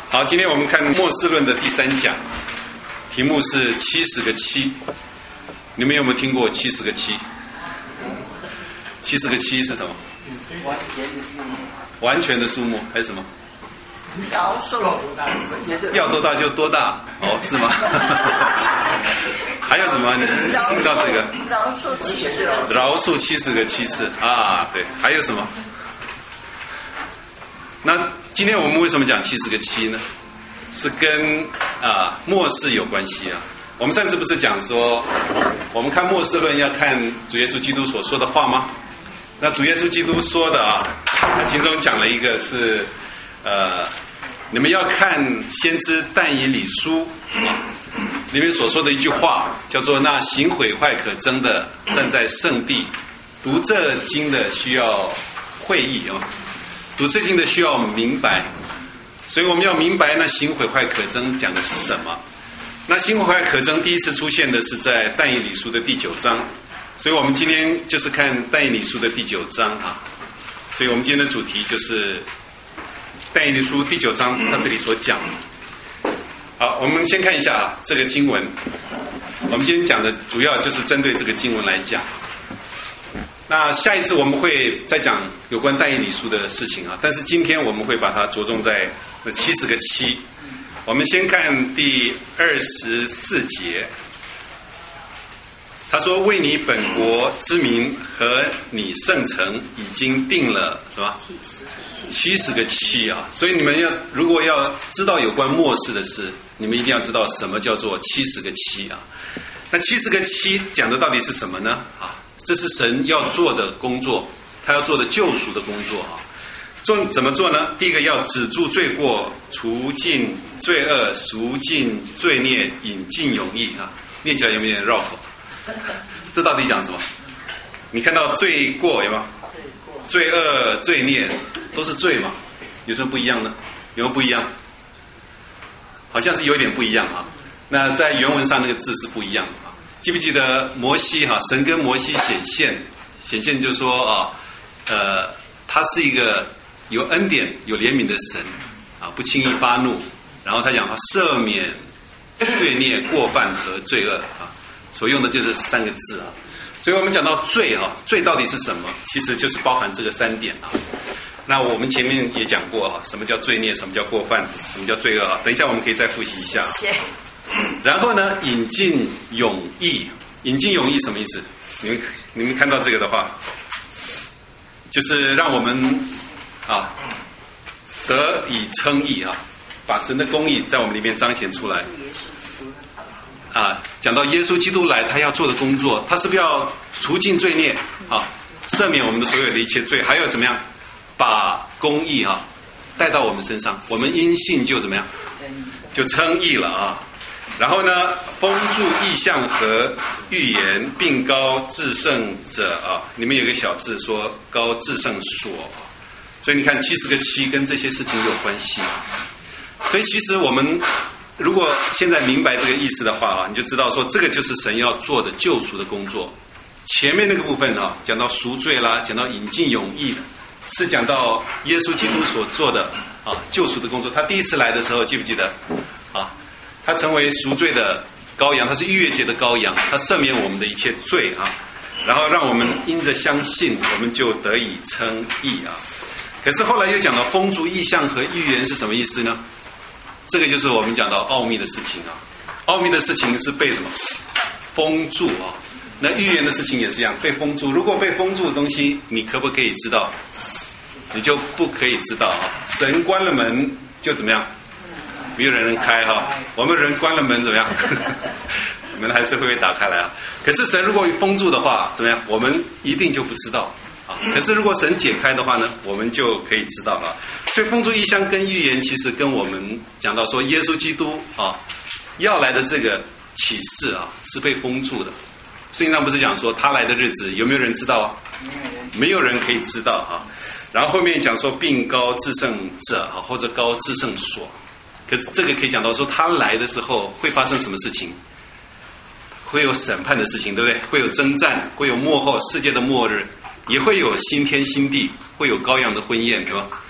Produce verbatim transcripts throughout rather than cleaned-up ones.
好，今天我们看末世论的第三讲，题目是七十个七。你们有没有听过七十个七？七十个七是什么？完全的数目还是什么？ 饶恕要多大就多大，哦，是吗？还有什么？你听到这个？ 饶恕七十个， 饶恕七十个七次啊，对，还有什么？那今天我们为什么讲七十个七呢？是跟啊末世有关系啊。我们上次不是讲说，我们看末世论要看主耶稣基督所说的话吗？那主耶稣基督说的啊，他其中讲了一个是，呃，你们要看先知但以理书啊里面所说的一句话，叫做那行毁坏可憎的站在圣地，读这经的需要会意啊。读这经的需要明白，所以我们要明白那行毁坏可憎讲的是什么。那行毁坏可憎第一次出现的是在但以理书的第九章，所以我们今天就是看但以理书的第九章啊。所以我们今天的主题就是但以理书第九章他这里所讲。好，我们先看一下啊这个经文，我们今天讲的主要就是针对这个经文来讲。那下一次我们会再讲有关但以理书的事情啊，但是今天我们会把它着重在那七十个七。我们先看第二十四节，他说：“为你本国之民和你圣城已经定了什么？七十个七啊！所以你们要如果要知道有关末世的事，你们一定要知道什么叫做七十个七啊。那七十个七讲的到底是什么呢？啊？”这是神要做的工作，他要做的救赎的工作啊。做怎么做呢？第一个要止住罪过，除尽罪恶，赎尽罪孽，引进永义啊。念起来有没有点绕口？这到底讲什么？你看到罪过有没有？罪恶、罪孽都是罪嘛？有什么不一样呢？有没有不一样？好像是有点不一样啊。那在原文上那个字是不一样的。记不记得摩西哈、啊？神跟摩西显现，显现就说啊，呃，他是一个有恩典、有怜悯的神啊，不轻易发怒。然后他讲他赦免罪孽、过犯和罪恶啊，所用的就是三个字啊。所以我们讲到罪啊，罪到底是什么？其实就是包含这个三点啊。那我们前面也讲过啊，什么叫罪孽，什么叫过犯，什么叫罪恶啊？等一下我们可以再复习一下。然后呢，引进永义，引进永义什么意思？你们你们看到这个的话，就是让我们啊得以称义啊，把神的公义在我们里面彰显出来。啊，讲到耶稣基督来，他要做的工作，他是不是要除尽罪孽啊，赦免我们的所有的一切罪，还要怎么样，把公义啊带到我们身上，我们因信就怎么样，就称义了啊。然后呢，封住异象和预言，并高至圣者啊，里面有个小字说高至圣所，所以你看七十个七跟这些事情有关系。所以其实我们如果现在明白这个意思的话啊，你就知道说这个就是神要做的救赎的工作。前面那个部分啊，讲到赎罪啦，讲到引进永义，是讲到耶稣基督所做的啊救赎的工作。他第一次来的时候，记不记得啊？他成为赎罪的羔羊，他是逾越节的羔羊，他赦免我们的一切罪啊，然后让我们因着相信，我们就得以称义啊。可是后来又讲到封住异象和预言是什么意思呢？这个就是我们讲到奥秘的事情啊。奥秘的事情是被什么封住啊？那预言的事情也是一样，被封住。如果被封住的东西，你可不可以知道？你就不可以知道啊。神关了门就怎么样？没有人能开哈，我们人关了门怎么样？门还是会被打开来啊。可是神如果封住的话，怎么样？我们一定就不知道啊。可是如果神解开的话呢，我们就可以知道了。所以封住异象跟预言，其实跟我们讲到说耶稣基督啊要来的这个启示啊，是被封住的。圣经上不是讲说他来的日子有没有人知道啊？没有人可以知道啊。然后后面讲说并高至圣者啊，或者高至圣所。可是这个可以讲到说他来的时候会发生什么事情？会有审判的事情，对不对？会有征战，会有末后世界的末日，也会有新天新地，会有羔羊的婚宴，对吧？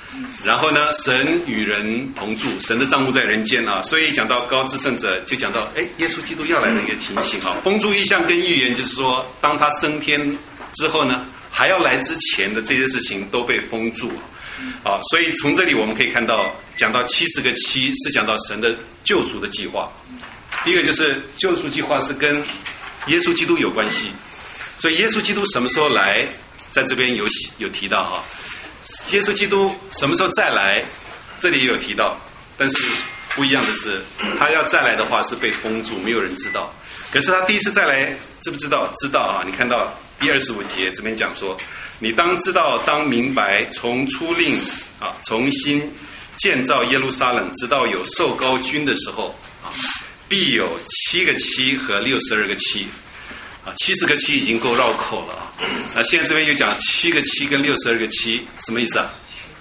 然后呢，神与人同住，神的帐幕在人间啊。所以讲到高至圣者，就讲到哎，耶稣基督要来的一个情形啊。风烛异象跟预言，就是说，当他升天之后呢，还要来之前的这些事情都被封住啊。所以从这里我们可以看到，讲到七十个七是讲到神的救赎的计划。第一个就是救赎计划是跟耶稣基督有关系，所以耶稣基督什么时候来，在这边有有提到啊。耶稣基督什么时候再来，这里也有提到，但是不一样的是，他要再来的话是被封住，没有人知道。可是他第一次再来，知不知道？知道啊！你看到第二十五节这边讲说，你当知道，当明白，从初令啊，重新建造耶路撒冷，直到有受膏君的时候啊，必有七个七和六十二个七。啊，七十个七已经够绕口了啊！那现在这边又讲七个七跟六十二个七，什么意思啊？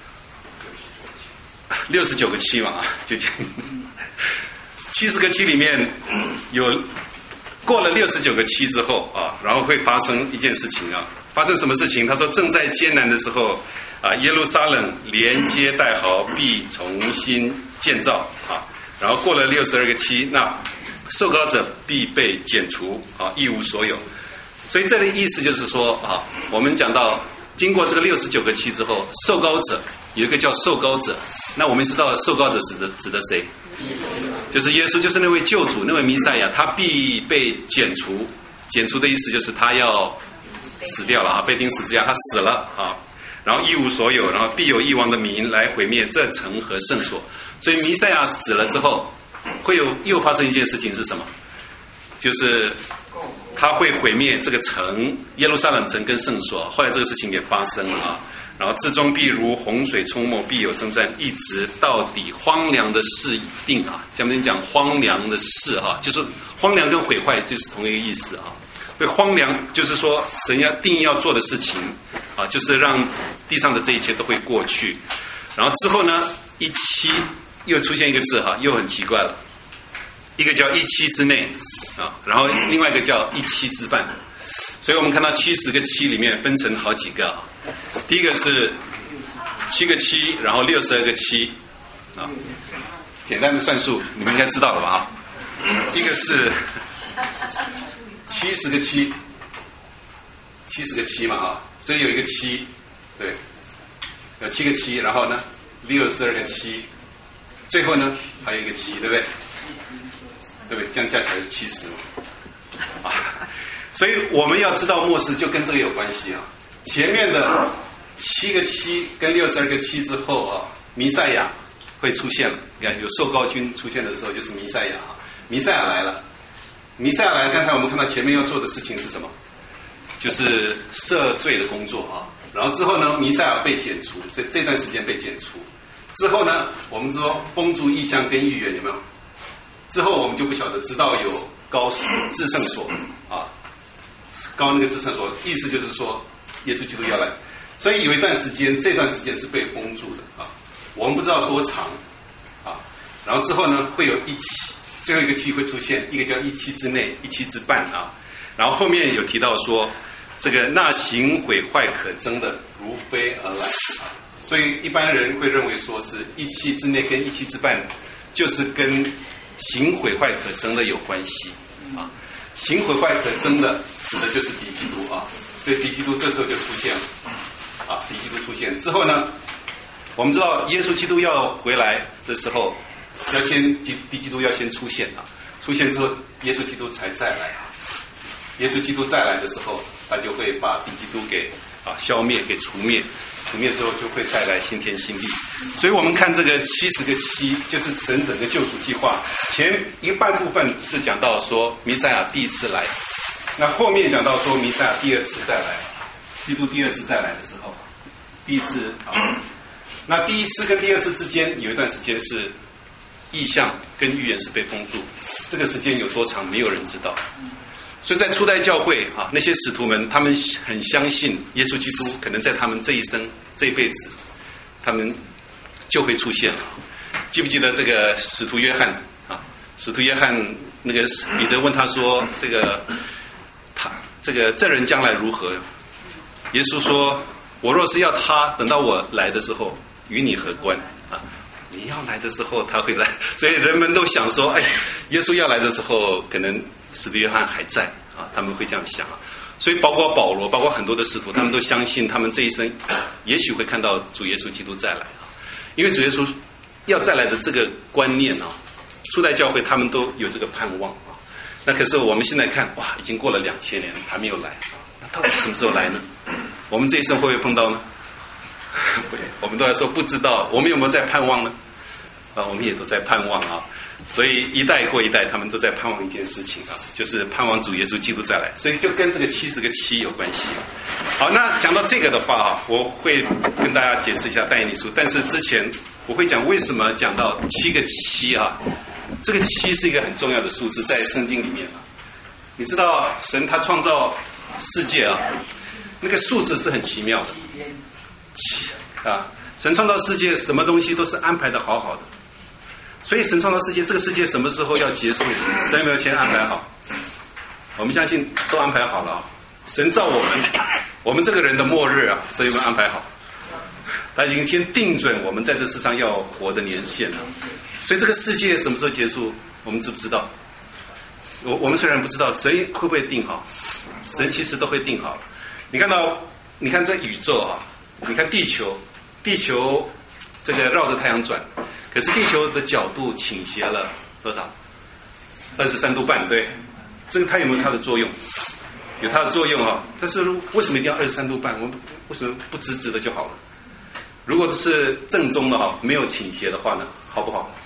六十九个七嘛啊，就讲七十个七里面有过了六十九个七之后啊，然后会发生一件事情啊，发生什么事情？他说正在艰难的时候啊，耶路撒冷连接带壕必重新建造啊，然后过了六十二个七，那受膏者必被剪除啊，一无所有。所以这里意思就是说啊，我们讲到经过这个六十九个期之后，受膏者有一个叫受膏者，那我们知道受膏者指的指的谁？就是耶稣，就是那位救主，那位弥赛亚，他必被剪除。剪除的意思就是他要死掉了啊，被钉十字架，他死了啊，然后一无所有，然后必有异王的民来毁灭这城和圣所。所以弥赛亚死了之后，会有又发生一件事情是什么？就是他会毁灭这个城，耶路撒冷城跟圣所。后来这个事情也发生了啊。然后至终必如洪水冲没，必有征战，一直到底，荒凉的事已定啊。咱们讲荒凉的事哈、啊，就是荒凉跟毁坏就是同一个意思啊。会荒凉就是说神要定义要做的事情啊，就是让地上的这一切都会过去。然后之后呢，一期又出现一个字哈、啊，又很奇怪了。一个叫一期之内啊，然后另外一个叫一期之半。所以我们看到七十个七里面分成好几个啊。第一个是七个七，然后六十二个七啊，简单的算术你们应该知道了吧？啊，一个是七十个七，七十个七嘛啊，所以有一个七，对，有七个七，然后呢六十二个七，最后呢还有一个七，对不对？对不对？这样加起来是七十嘛？啊，所以我们要知道末世就跟这个有关系啊。前面的七个七跟六十二个七之后啊，弥赛亚会出现了。你看有受膏君出现的时候，就是弥赛亚啊。弥赛亚来了，弥赛亚来，刚才我们看到前面要做的事情是什么？就是赦罪的工作啊。然后之后呢，弥赛亚被剪除，所以这段时间被剪除。之后呢，我们说风烛异象跟预言有没有？之后我们就不晓得，直到有高至圣所啊，高那个至圣所，意思就是说耶稣基督要来，所以有一段时间，这段时间是被封住的啊，我们不知道多长啊。然后之后呢，会有一期，最后一个期会出现，一个叫一期之内，一期之半啊。然后后面有提到说，这个那行毁坏可憎的如飞而来啊，所以一般人会认为说是一期之内跟一期之半，就是跟行毁坏可憎的有关系啊。行毁坏可憎的指的就是敌基督啊。所以敌基督这时候就出现了，啊，敌基督出现之后呢，我们知道耶稣基督要回来的时候，要先敌敌基督要先出现啊，出现之后，耶稣基督才再来啊。耶稣基督再来的时候，他就会把敌基督给啊消灭，给除灭，除灭之后就会带来新天新地。所以我们看这个七十个七，就是神整个救赎计划前一半部分是讲到说弥赛亚第一次来。那后面讲到说弥赛亚第二次再来，基督第二次再来的时候，第一次啊，那第一次跟第二次之间有一段时间是异象跟预言是被封住，这个时间有多长没有人知道。所以在初代教会啊，那些使徒们他们很相信耶稣基督可能在他们这一生这一辈子，他们就会出现了。记不记得这个使徒约翰啊？使徒约翰那个彼得问他说这个。他这个这人将来如何？耶稣说：“我若是要他等到我来的时候， 与你何关啊？你要来的时候他会来，所以人们都想说，哎，耶稣要来的时候，可能使徒约翰还在啊，他们会这样想啊。所以包括保罗，包括很多的使徒，他们都相信他们这一生也许会看到主耶稣基督再来啊，因为主耶稣要再来的这个观念啊，初代教会他们都有这个盼望啊。那可是我们现在看，哇，已经过了两千年，还没有来，那到底什么时候来呢？我们这一生会不会碰到呢？我们都在说不知道，我们有没有在盼望呢？啊，我们也都在盼望啊。所以一代过一代，他们都在盼望一件事情啊，就是盼望主耶稣基督再来。所以就跟这个七十个七有关系。好，那讲到这个的话啊，我会跟大家解释一下但以理书，但是之前我会讲为什么讲到七个七啊。这个七是一个很重要的数字，在圣经里面啊。你知道神他创造世界啊，那个数字是很奇妙的。七啊，神创造世界，什么东西都是安排的好好的。所以神创造世界，这个世界什么时候要结束？神有没有先安排好？我们相信都安排好了啊。神造我们，我们这个人的末日啊，神有没有安排好？他已经先定准我们在这世上要活的年限了。所以这个世界什么时候结束，我们知不知道？我我们虽然不知道，神会不会定好？神其实都会定好。你看到，你看这宇宙啊，你看地球，地球这个绕着太阳转，可是地球的角度倾斜了多少？二十三度半，对。这个它有没有它的作用？有它的作用啊。但是为什么一定要二十三度半？我们为什么不直直的就好了？如果是正宗的哈，没有倾斜的话呢，好不好？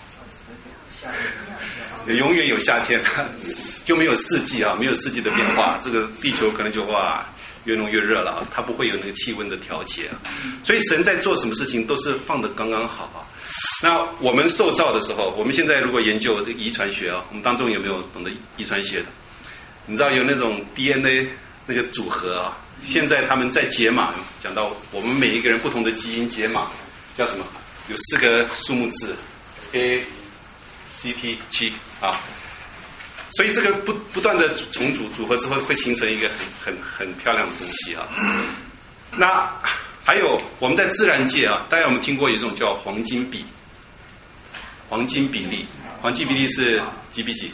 永远有夏天，就没有四季啊，没有四季的变化，这个地球可能就哇越弄越热了啊，它不会有那个气温的调节啊。所以神在做什么事情都是放得刚刚好啊。那我们受造的时候，我们现在如果研究这个遗传学啊，我们当中有没有懂得遗传学的？你知道有那种 D N A 那个组合啊，现在他们在解码，讲到我们每一个人不同的基因解码，叫什么？有四个数目字 A C T 七啊，所以这个不不断的重组组合之后，会形成一个很很很漂亮的东西啊。那还有我们在自然界啊，大家有没有听过有一种叫黄金比？黄金比例，黄金比例是几比几？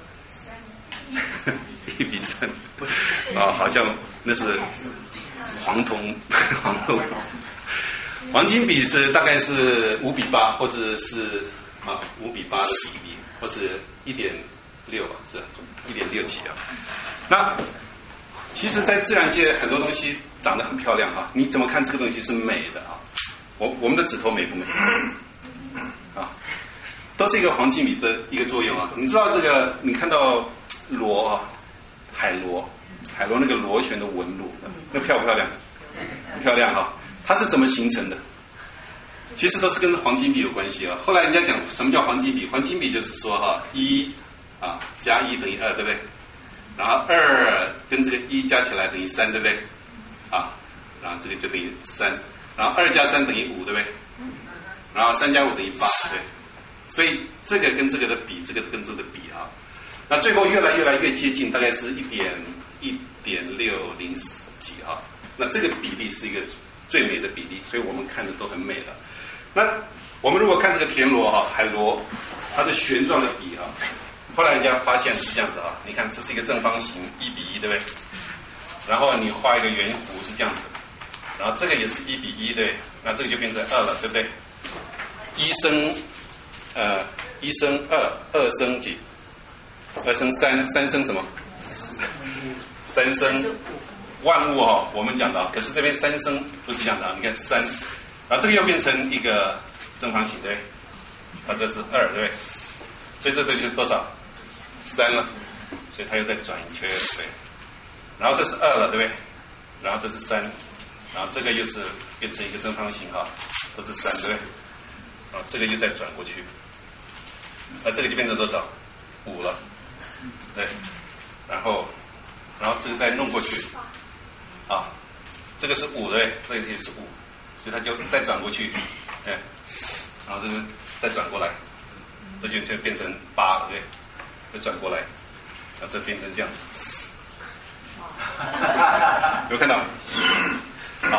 一比三啊，好像那是黄铜黄铜。黄金比是大概是五比八，或者是啊五比八的比例，或是一点六吧，这一点六几啊。那其实，在自然界很多东西长得很漂亮啊，你怎么看这个东西是美的啊？我我们的指头美不美？啊，都是一个黄金比的一个作用啊。你知道这个？你看到螺啊，海螺，海螺那个螺旋的纹路，那漂不漂亮？很漂亮啊。它是怎么形成的？其实都是跟黄金比有关系啊。后来人家讲什么叫黄金比？黄金比就是说哈，一啊加一等于二，对不对？然后二跟这个一加起来等于三，对不对？啊，然后这个就等于三，然后二加三等于五，对不对？然后三加五等于八，对。所以这个跟这个的比，这个跟这个的比啊，那最后越来越来越接近，大概是一点一点六零几啊。那这个比例是一个最美的比例，所以我们看着都很美的。那我们如果看这个田螺哈，海螺，它的旋转的比啊，后来人家发现是这样子啊，你看这是一个正方形，一比一，对不对？然后你画一个圆弧是这样子，然后这个也是一比一，对，那这个就变成二了，对不对？一升呃一升二，二升几？二升三，三升什么？三升万物哈、哦，我们讲的，可是这边三升不是这样的啊，你看三，然后这个又变成一个正方形，对，啊这是二，对不对？所以这个就是多少？三了，所以它又再转一圈，对，然后这是二了，对不对？然后这是三，然后这个又是变成一个正方形哈，都是三，对不对？啊这个又再转过去，那这个就变成多少？五了，对，然后然后这个再弄过去。啊，这个是五对，这个也是五，所以它就再转过去，哎，然后这个再转过来，这就就变成八了，对，再转过来，然后这变成这样子，有看到？好，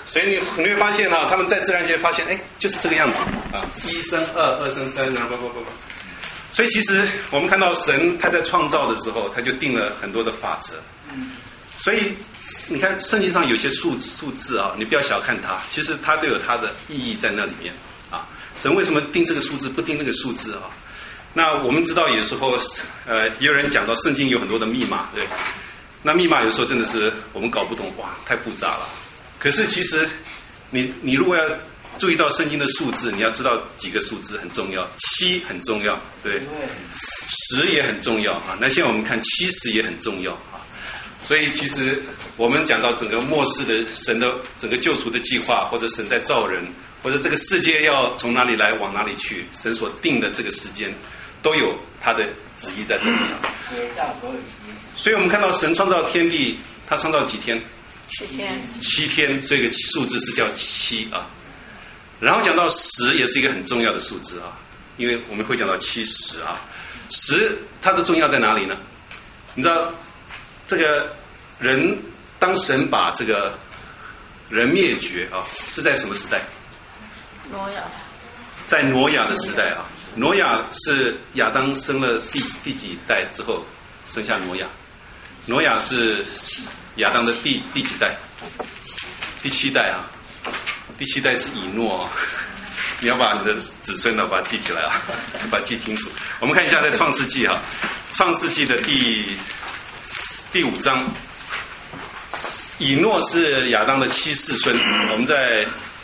所以你你会发现哈、啊，他们在自然界发现，哎，就是这个样子啊，一生二，二生三，然后不不不不。所以其实我们看到神他在创造的时候，他就定了很多的法则。所以你看圣经上有些数数字啊，你不要小看它，其实它都有它的意义在那里面啊。神为什么定这个数字，不定那个数字啊？那我们知道有时候，呃，也有人讲到圣经有很多的密码，对。那密码有时候真的是我们搞不懂，哇，太复杂了。可是其实你你如果要注意到圣经的数字，你要知道几个数字很重要，七很重要，对，十也很重要啊。那现在我们看七十也很重要啊。所以其实我们讲到整个末世的神的整个救赎的计划，或者神在造人，或者这个世界要从哪里来往哪里去，神所定的这个时间都有他的旨意在这里。所以我们看到神创造天地，他创造几天？ 七天。 七天，这个数字是叫七啊。然后讲到十，也是一个很重要的数字啊，因为我们会讲到七十啊。十它的重要在哪里呢？你知道，这个人当神把这个人灭绝啊，是在什么时代？ 挪亚。 在挪亚的时代啊。挪亚是亚当生了第第几代之后生下挪亚？挪亚是亚当的第第几代？第七代啊。第七代是以诺、哦，你要把你的子孙呢把它记起来啊，把它记清楚。我们看一下在创世纪啊，创世纪的第第五章，以诺是亚当的七世孙。我们在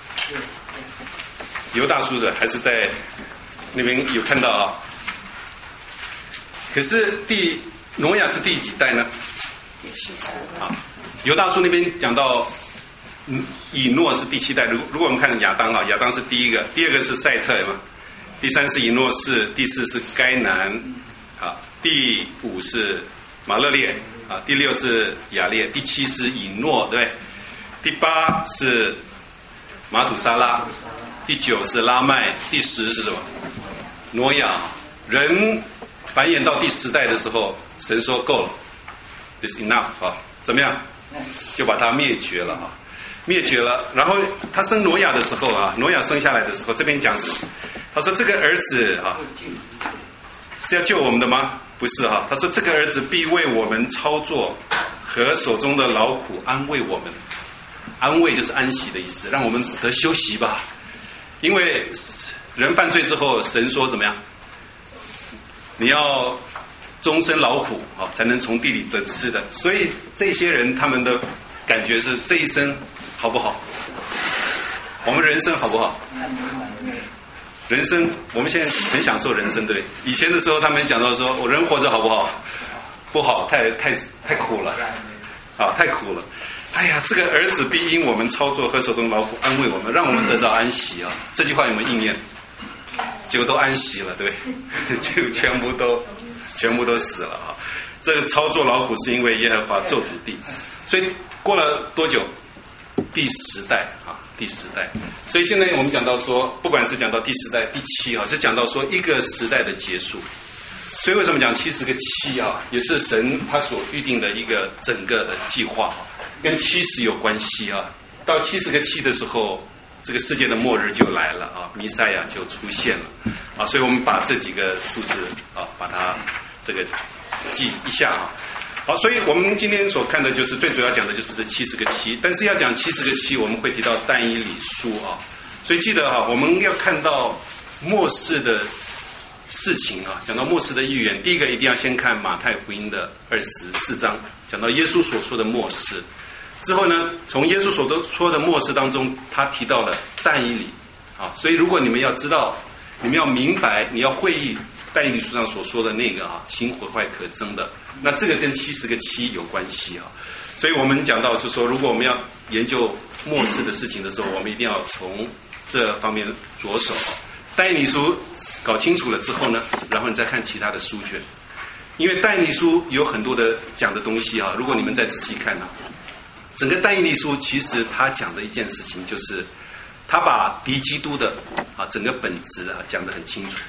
犹大书的还是在那边有看到啊。可是第挪亚是第几代呢？ 第十四。 啊，犹大书那边讲到。嗯，以诺是第七代。如如果我们看亚当啊，亚当是第一个，第二个是赛特嘛，第三是以诺士，第四是该南，啊，第五是马勒列，啊，第六是亚列，第七是以诺，对不对？第八是马土沙拉，第九是拉麦，第十是什么？挪亚。人繁衍到第十代的时候，神说够了 ，is enough 啊，怎么样？就把它灭绝了啊。灭绝了，然后他生挪亚的时候啊，挪亚生下来的时候，这边讲，他说这个儿子啊，是要救我们的吗？不是哈、啊，他说这个儿子必为我们操作和手中的劳苦安慰我们，安慰就是安息的意思，让我们得休息吧。因为人犯罪之后，神说怎么样？你要终身劳苦啊，才能从地里得吃的。所以这些人他们的感觉是这一生。好不好？我们人生好不好？人生，我们现在很享受人生，对。以前的时候，他们讲到说，我人活着好不好？不好，太太太苦了，啊，太苦了。哎呀，这个儿子必因我们操作和手中劳苦安慰我们，让我们得着安息啊。这句话有没有应验？结果都安息了，对，就全部都全部都死了啊。这个操作劳苦是因为耶和华咒诅地，所以过了多久？第十代啊，第十代。所以现在我们讲到说，不管是讲到第十代、第七啊，是讲到说一个时代的结束。所以为什么讲七十个七啊，也是神他所预定的一个整个的计划啊，跟七十有关系啊。到七十个七的时候，这个世界的末日就来了啊，弥赛亚就出现了啊。所以我们把这几个数字啊，把它这个记一下啊。好，所以我们今天所看的就是最主要讲的就是这七十个七，但是要讲七十个七，我们会提到但以理书啊，所以记得啊，我们要看到末世的事情啊，讲到末世的预言，第一个一定要先看马太福音的二十四章，讲到耶稣所说的末世，之后呢，从耶稣所说的末世当中，他提到了但以理啊，所以如果你们要知道，你们要明白，你要会意但以理书上所说的那个啊，心毁坏可憎的。那这个跟七十个七有关系啊，所以我们讲到就是说，如果我们要研究末世的事情的时候，我们一定要从这方面着手。但以理书搞清楚了之后呢，然后你再看其他的书卷，因为但以理书有很多的讲的东西啊。如果你们再仔细看呢、啊，整个但以理书其实他讲的一件事情就是，他把敌基督的啊整个本质啊讲得很清楚。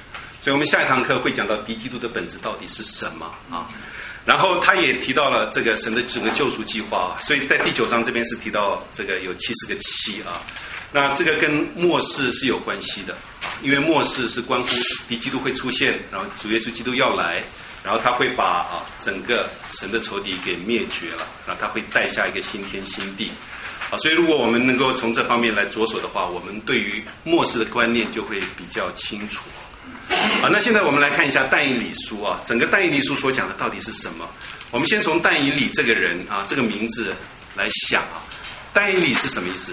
所以我们下一堂课会讲到敌基督的本质到底是什么啊。然后他也提到了这个神的整个救赎计划，所以在第九章这边是提到这个有七十个七啊。那这个跟末世是有关系的啊，因为末世是关乎敌基督会出现，然后主耶稣基督要来，然后他会把啊整个神的仇敌给灭绝了，然后他会带下一个新天新地啊。所以如果我们能够从这方面来着手的话，我们对于末世的观念就会比较清楚。好，那现在我们来看一下但以理书啊，整个但以理书所讲的到底是什么？我们先从但以理这个人啊，这个名字来想啊，但以理是什么意思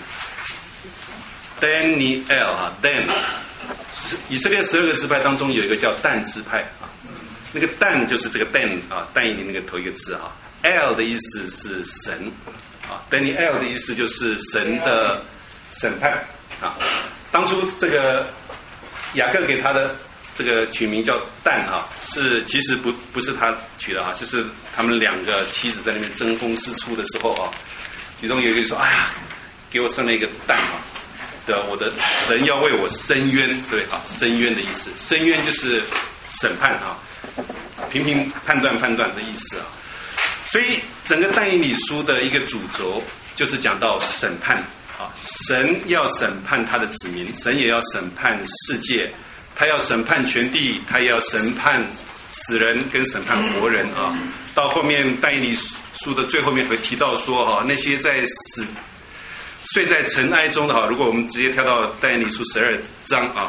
？Daniel 啊 ，Dan， 以色列十二个支派当中有一个叫但支派啊，那个但就是这个 Dan 啊，但以理那个头一个字啊 ，L 的意思是神啊 ，Daniel 的意思就是神的审判啊。当初这个雅各给他的这个取名叫但啊，是其实不不是他取的啊，就是他们两个妻子在那边争风吃醋的时候啊，其中有一个说：“哎呀，给我生了一个蛋啊，对吧？我的神要为我伸冤，对啊，伸冤的意思，伸冤就是审判啊，评评判断判断的意思啊。所以整个但以理书的一个主轴就是讲到审判啊，神要审判他的子民，神也要审判世界。”他要审判全地，他也要审判死人跟审判活人啊。到后面但以理书的最后面会提到说哈，那些在死睡在尘埃中的哈，如果我们直接跳到但以理书十二章啊，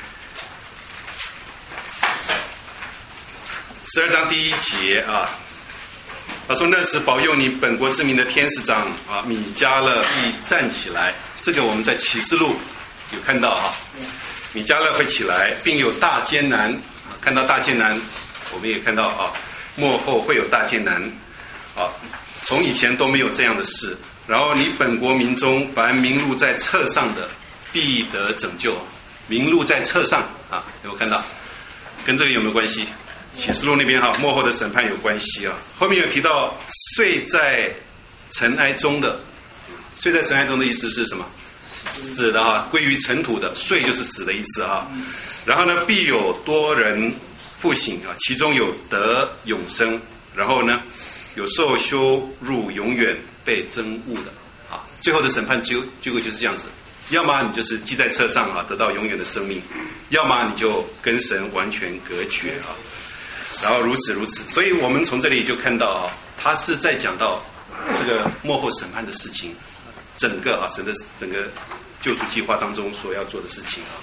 十二章第一节啊，他说那时保佑你本国之民的天使长啊米迦勒必站起来，这个我们在启示录有看到啊。米迦勒会起来，并有大艰难。看到大艰难，我们也看到啊，末后会有大艰难。啊，从以前都没有这样的事。然后你本国民中，凡名录在册上的，必得拯救。名录在册上啊，有没有看到？跟这个有没有关系？启示录那边哈，末后的审判有关系啊。后面有提到睡在尘埃中的，睡在尘埃中的意思是什么？死的哈，归于尘土的，睡就是死的意思哈。然后呢，必有多人复醒啊，其中有得永生，然后呢，有受羞辱永远被憎恶的啊。最后的审判结结果就是这样子，要么你就是记在册上啊，得到永远的生命；要么你就跟神完全隔绝啊。然后如此如此，所以我们从这里就看到啊，他是在讲到这个末后审判的事情。整个啊，神的整个救赎计划当中所要做的事情啊。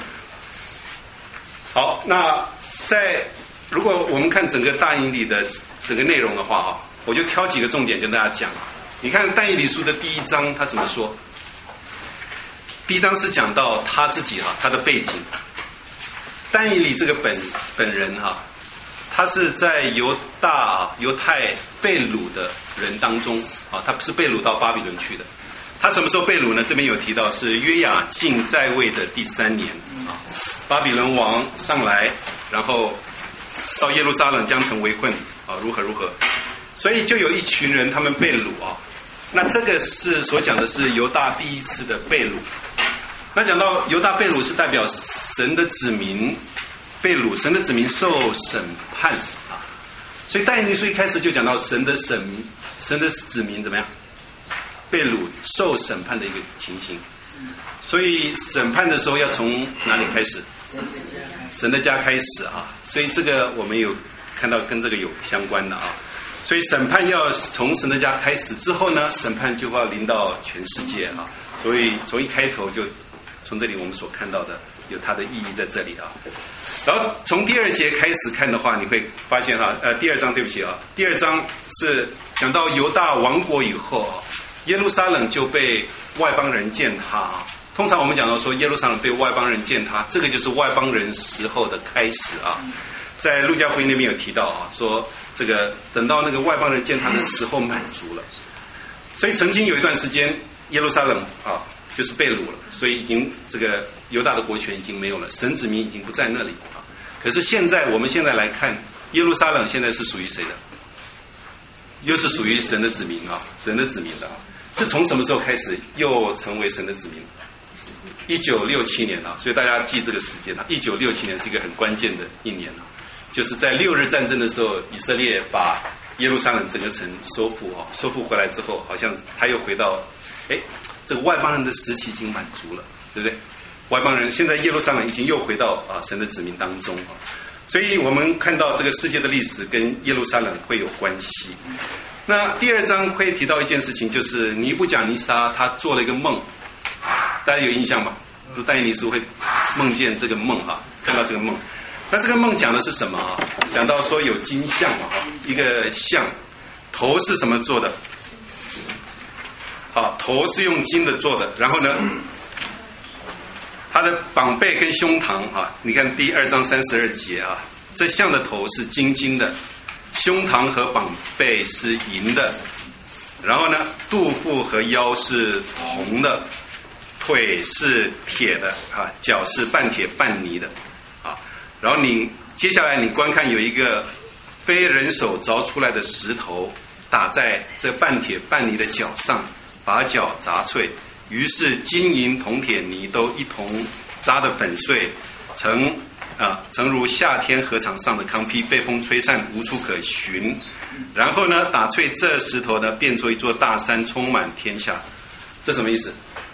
好，那在如果我们看整个但以理的整个内容的话哈，我就挑几个重点跟大家讲。你看但以理书的第一章他怎么说？第一章是讲到他自己哈，他的背景。但以理这个本本人哈，他是在犹大犹太被掳的人当中啊，他是被掳到巴比伦去的。他什么时候被掳呢？这边有提到是约雅敬在位的第三年啊，巴比伦王上来，然后到耶路撒冷将城围困啊，如何如何，所以就有一群人他们被掳啊。那这个是所讲的是犹大第一次的被掳。那讲到犹大被掳是代表神的子民被掳，神的子民受审判啊。所以但以理书一开始就讲到神的审神的子民怎么样？被掳受审判的一个情形，所以审判的时候要从哪里开始？神的家开始啊，所以这个我们有看到跟这个有相关的啊，所以审判要从神的家开始之后呢，审判就要临到全世界啊，所以从一开头就从这里我们所看到的有它的意义在这里啊。然后从第二节开始看的话，你会发现哈，呃，第二章对不起啊，第二章是讲到犹大亡国以后啊。耶路撒冷就被外邦人践踏啊！通常我们讲到说耶路撒冷被外邦人践踏，这个就是外邦人时候的开始啊。在路加福音那边有提到啊，说这个等到那个外邦人践踏的时候满足了，所以曾经有一段时间耶路撒冷啊就是被掳了，所以已经这个犹大的国权已经没有了，神子民已经不在那里啊。可是现在我们现在来看，耶路撒冷现在是属于谁的？又是属于神的子民啊，神的子民的啊。是从什么时候开始又成为神的子民？ 一九六七年啊，所以大家记这个时间啊，一九六七年是一个很关键的一年啊，就是在六日战争的时候，以色列把耶路撒冷整个城收复啊，收复回来之后，好像他又回到，哎，这个外邦人的时期已经满足了，对不对？外邦人现在耶路撒冷已经又回到啊神的子民当中啊，所以我们看到这个世界的历史跟耶路撒冷会有关系。那第二章会提到一件事情，就是尼布甲尼撒他做了一个梦，大家有印象吗？就但以理书会梦见这个梦哈，看到这个梦。那这个梦讲的是什么啊？讲到说有金像嘛，一个像，头是什么做的？好，头是用金的做的，然后呢，它的膀背跟胸膛啊，你看第二章三十二节啊，这像的头是金金的，胸膛和膀背是银的，然后呢，肚腹和腰是铜的，腿是铁的啊，脚是半铁半泥的啊。然后你接下来你观看有一个非人手凿出来的石头打在这半铁半泥的脚上，把脚砸碎，于是金银铜铁泥都一同砸得粉碎，成啊，诚如夏天禾场上的糠秕，被风吹散，无处可寻。然后呢，打碎这石头呢，变出一座大山，充满天下。这什么意思？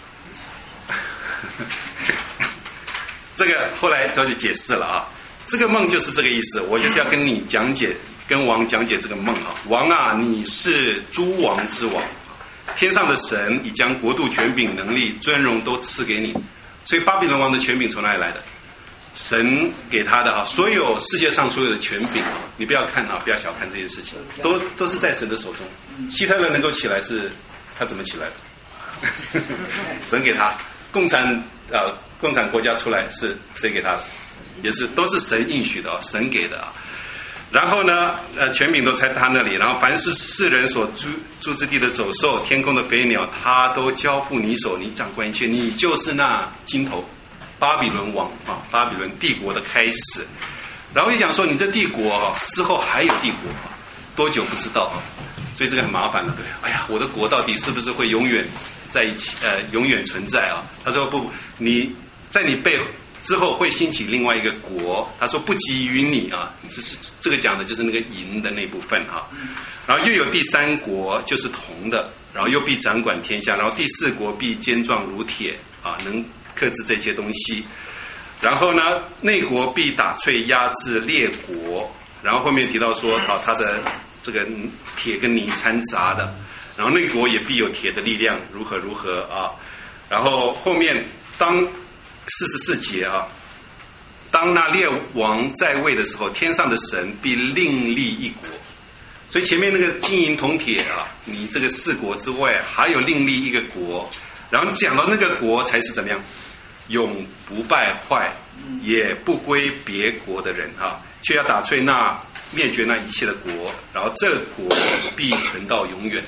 这个后来他就解释了啊，这个梦就是这个意思。我就是要跟你讲解，跟王讲解这个梦啊。王啊，你是诸王之王，天上的神已将国度、权柄、能力、尊荣都赐给你。所以巴比伦王的权柄从哪里来的？神给他的啊，所有世界上所有的权柄啊，你不要看啊，不要小看这件事情，都都是在神的手中。希特勒能够起来是他怎么起来的？神给他。共产啊、呃，共产国家出来是谁给他的？也是都是神应许的啊，神给的啊。然后呢，呃，权柄都在他那里。然后凡是世人所住住之地的走兽、天空的飞鸟，他都交付你手，你掌管一切。你就是那金头。巴比伦王啊，巴比伦帝国的开始。然后又讲说，你这帝国啊，之后还有帝国，多久不知道啊，所以这个很麻烦了。对，哎呀，我的国到底是不是会永远在一起？呃，永远存在啊？他说不，你在你背之后会兴起另外一个国。他说不及于你啊，这是这个讲的就是那个银的那部分啊。然后又有第三国，就是铜的，然后又必掌管天下。然后第四国必坚壮如铁啊，能克制这些东西。然后呢，内国必打碎压制列国。然后后面提到说，啊，他的这个铁跟泥掺杂的。然后内国也必有铁的力量，如何如何啊。然后后面当四十四节啊，当那列王在位的时候，天上的神必另立一国。所以前面那个金银铜铁啊，你这个四国之外，还有另立一个国。然后讲到那个国才是怎么样？永不败坏，也不归别国的人哈、啊，却要打碎那灭绝那一切的国，然后这国必存到永远。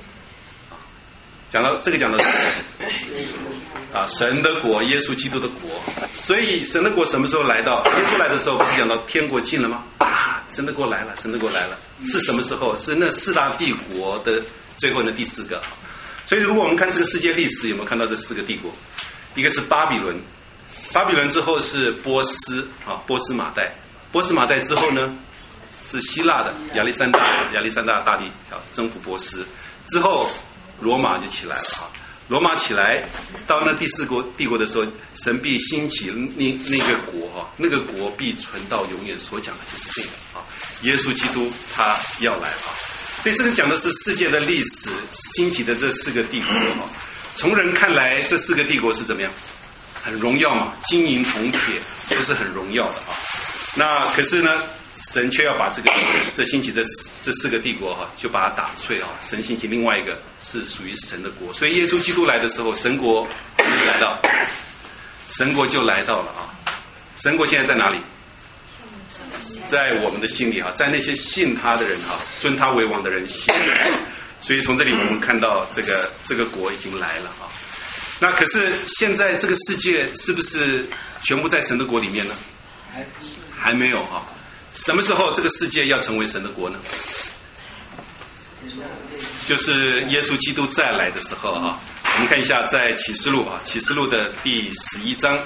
讲到这个讲到啊，神的国，耶稣基督的国。所以神的国什么时候来到？耶稣来的时候不是讲到天国近了吗？啊，神的国来了，神的国来了，是什么时候？是那四大帝国的最后的第四个。所以如果我们看这个世界历史，有没有看到这四个帝国？一个是巴比伦，巴比伦之后是波斯啊，波斯马代，波斯马代之后呢是希腊的亚历山大，亚历山大大帝啊征服波斯之后，罗马就起来了啊。罗马起来到那第四国帝国的时候，神必兴起那那个国啊，那个国必存到永远。所讲的就是这个啊，耶稣基督他要来啊。所以这个讲的是世界的历史兴起的这四个帝国啊。从人看来，这四个帝国是怎么样？很荣耀嘛，金银铜铁都是很荣耀的啊。那可是呢，神却要把这个这兴起的这四个帝国哈、啊，就把它打碎啊。神兴起另外一个是属于神的国，所以耶稣基督来的时候，神国来到，神国就来到了啊。神国现在在哪里？在我们的心里哈、啊，在那些信他的人哈、啊，尊他为王的人心里。所以从这里我们看到这个这个国已经来了啊。那可是现在这个世界是不是全部在神的国里面呢？还没有啊。什么时候这个世界要成为神的国呢？就是耶稣基督再来的时候啊。 我们看一下在启示录啊，启示录的第十一章，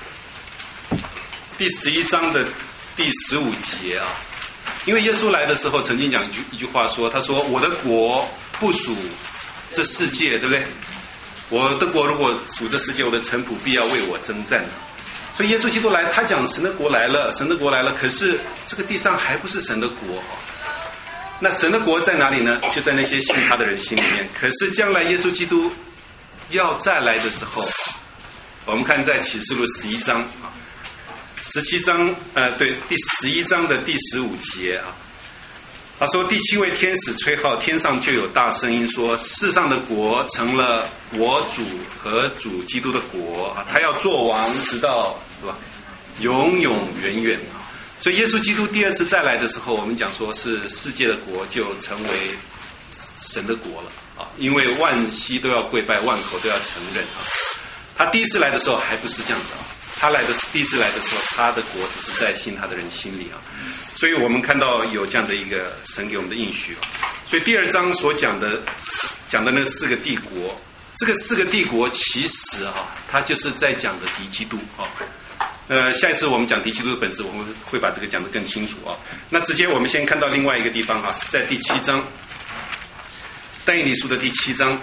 第十一章的第十五节啊。因为耶稣来的时候曾经讲一句一句话说，他说我的国不属这世界，对不对？我的国如果属这世界，我的臣仆必要为我征战。所以耶稣基督来，他讲神的国来了，神的国来了，可是这个地上还不是神的国。那神的国在哪里呢？就在那些信他的人心里面。可是将来耶稣基督要再来的时候，我们看在启示录十一章啊，十七章呃对第十一章的第十五节啊，他说第七位天使吹号，天上就有大声音说，世上的国成了我主和主基督的国啊，他要做王直到是吧永永远远啊。所以耶稣基督第二次再来的时候，我们讲说是世界的国就成为神的国了啊，因为万膝都要跪拜，万口都要承认啊。他第一次来的时候还不是这样子啊，他来的第一次来的时候，他的国只是在信他的人心里啊。所以我们看到有这样的一个神给我们的应许啊。所以第二章所讲的讲的那四个帝国，这个四个帝国其实啊，它就是在讲的敌基督啊。呃，下一次我们讲敌基督的本质，我们会把这个讲得更清楚啊。那直接我们先看到另外一个地方啊，在第七章，但以理书的第七章，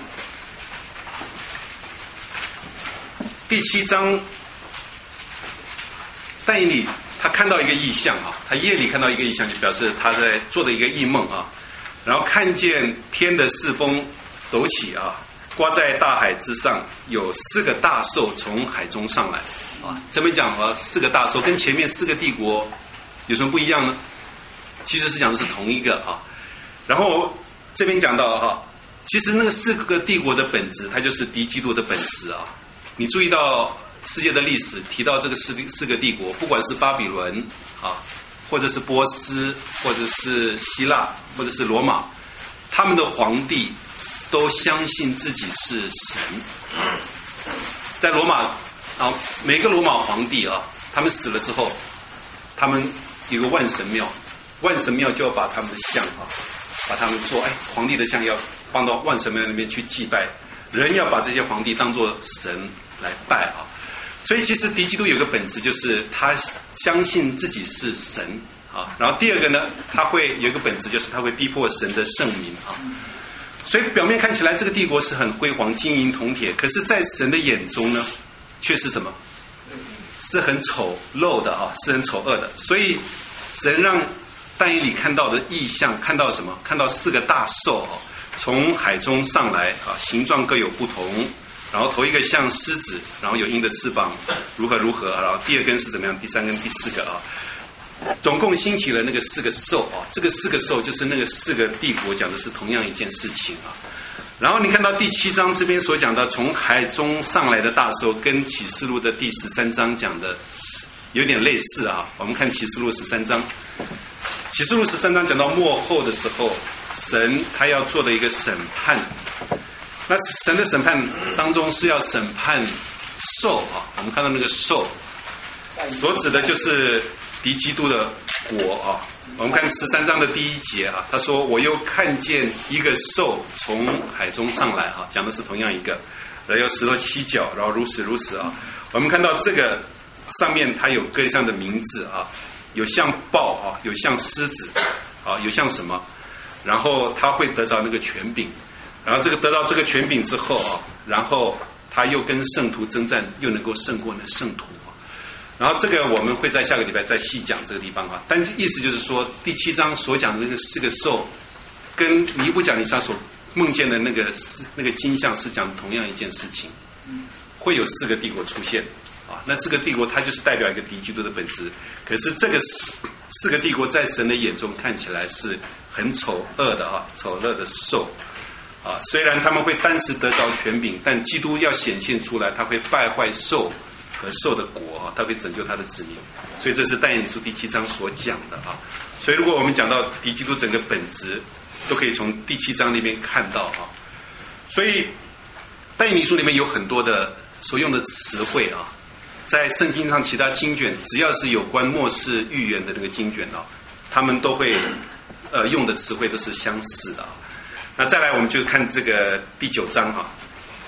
第七章，但以理他看到一个异象啊，他夜里看到一个异象，就表示他在做的一个异梦啊，然后看见天的四风抖起啊，刮在大海之上，有四个大兽从海中上来啊。这边讲啊，四个大兽跟前面四个帝国有什么不一样呢？其实是讲的是同一个啊。然后这边讲到哈，其实那个四个帝国的本质，它就是敌基督的本质啊。你注意到世界的历史提到这个四四个帝国，不管是巴比伦啊，或者是波斯，或者是希腊，或者是罗马，他们的皇帝都相信自己是神。在罗马啊，每个罗马皇帝啊，他们死了之后，他们有个万神庙，万神庙就要把他们的像啊，把他们做哎皇帝的像要放到万神庙那边去祭拜，人要把这些皇帝当作神来拜啊。所以其实敌基督有个本质，就是他相信自己是神啊。然后第二个呢，他会有一个本质，就是他会逼迫神的圣民啊。所以表面看起来这个帝国是很辉煌，金银铜铁，可是在神的眼中呢，却是什么？是很丑陋的啊，是很丑恶的。所以神让但以理看到的异象，看到什么？看到四个大兽啊，从海中上来啊，形状各有不同。然后头一个像狮子，然后有鹰的翅膀，如何如何，然后第二根是怎么样，第三根、第四个啊，总共兴起了那个四个兽啊，这个四个兽就是那个四个帝国讲的是同样一件事情啊。然后你看到第七章这边所讲的从海中上来的大兽，跟启示录的第十三章讲的有点类似啊。我们看启示录十三章，启示录十三章讲到末后的时候，神他要做的一个审判。那神的审判当中是要审判兽啊，我们看到那个兽所指的就是敌基督的国啊。我们看十三章的第一节啊，他说我又看见一个兽从海中上来啊，讲的是同样一个，然后有十头七角，然后如此如此啊。我们看到这个上面它有各项的名字啊，有像豹啊，有像狮子啊，有像什么，然后他会得着那个权柄。然后这个得到这个权柄之后啊，然后他又跟圣徒征战，又能够胜过那圣徒啊。然后这个我们会在下个礼拜再细讲这个地方啊。但意思就是说，第七章所讲的那个四个兽，跟尼布甲尼撒所梦见的那个那个金像是讲同样一件事情，会有四个帝国出现啊。那这个帝国它就是代表一个敌基督的本质。可是这个四个帝国在神的眼中看起来是很丑恶的啊，丑恶的兽。啊，虽然他们会单时得着权柄，但基督要显现出来，他会败坏兽和兽的国啊，他会拯救他的子民。所以这是但以理书第七章所讲的啊。所以如果我们讲到敌基督整个本质，都可以从第七章那边看到啊。所以但以理书里面有很多的所用的词汇啊，在圣经上其他经卷，只要是有关末世预言的那个经卷啊，他们都会呃用的词汇都是相似的啊。那再来我们就看这个第九章哈，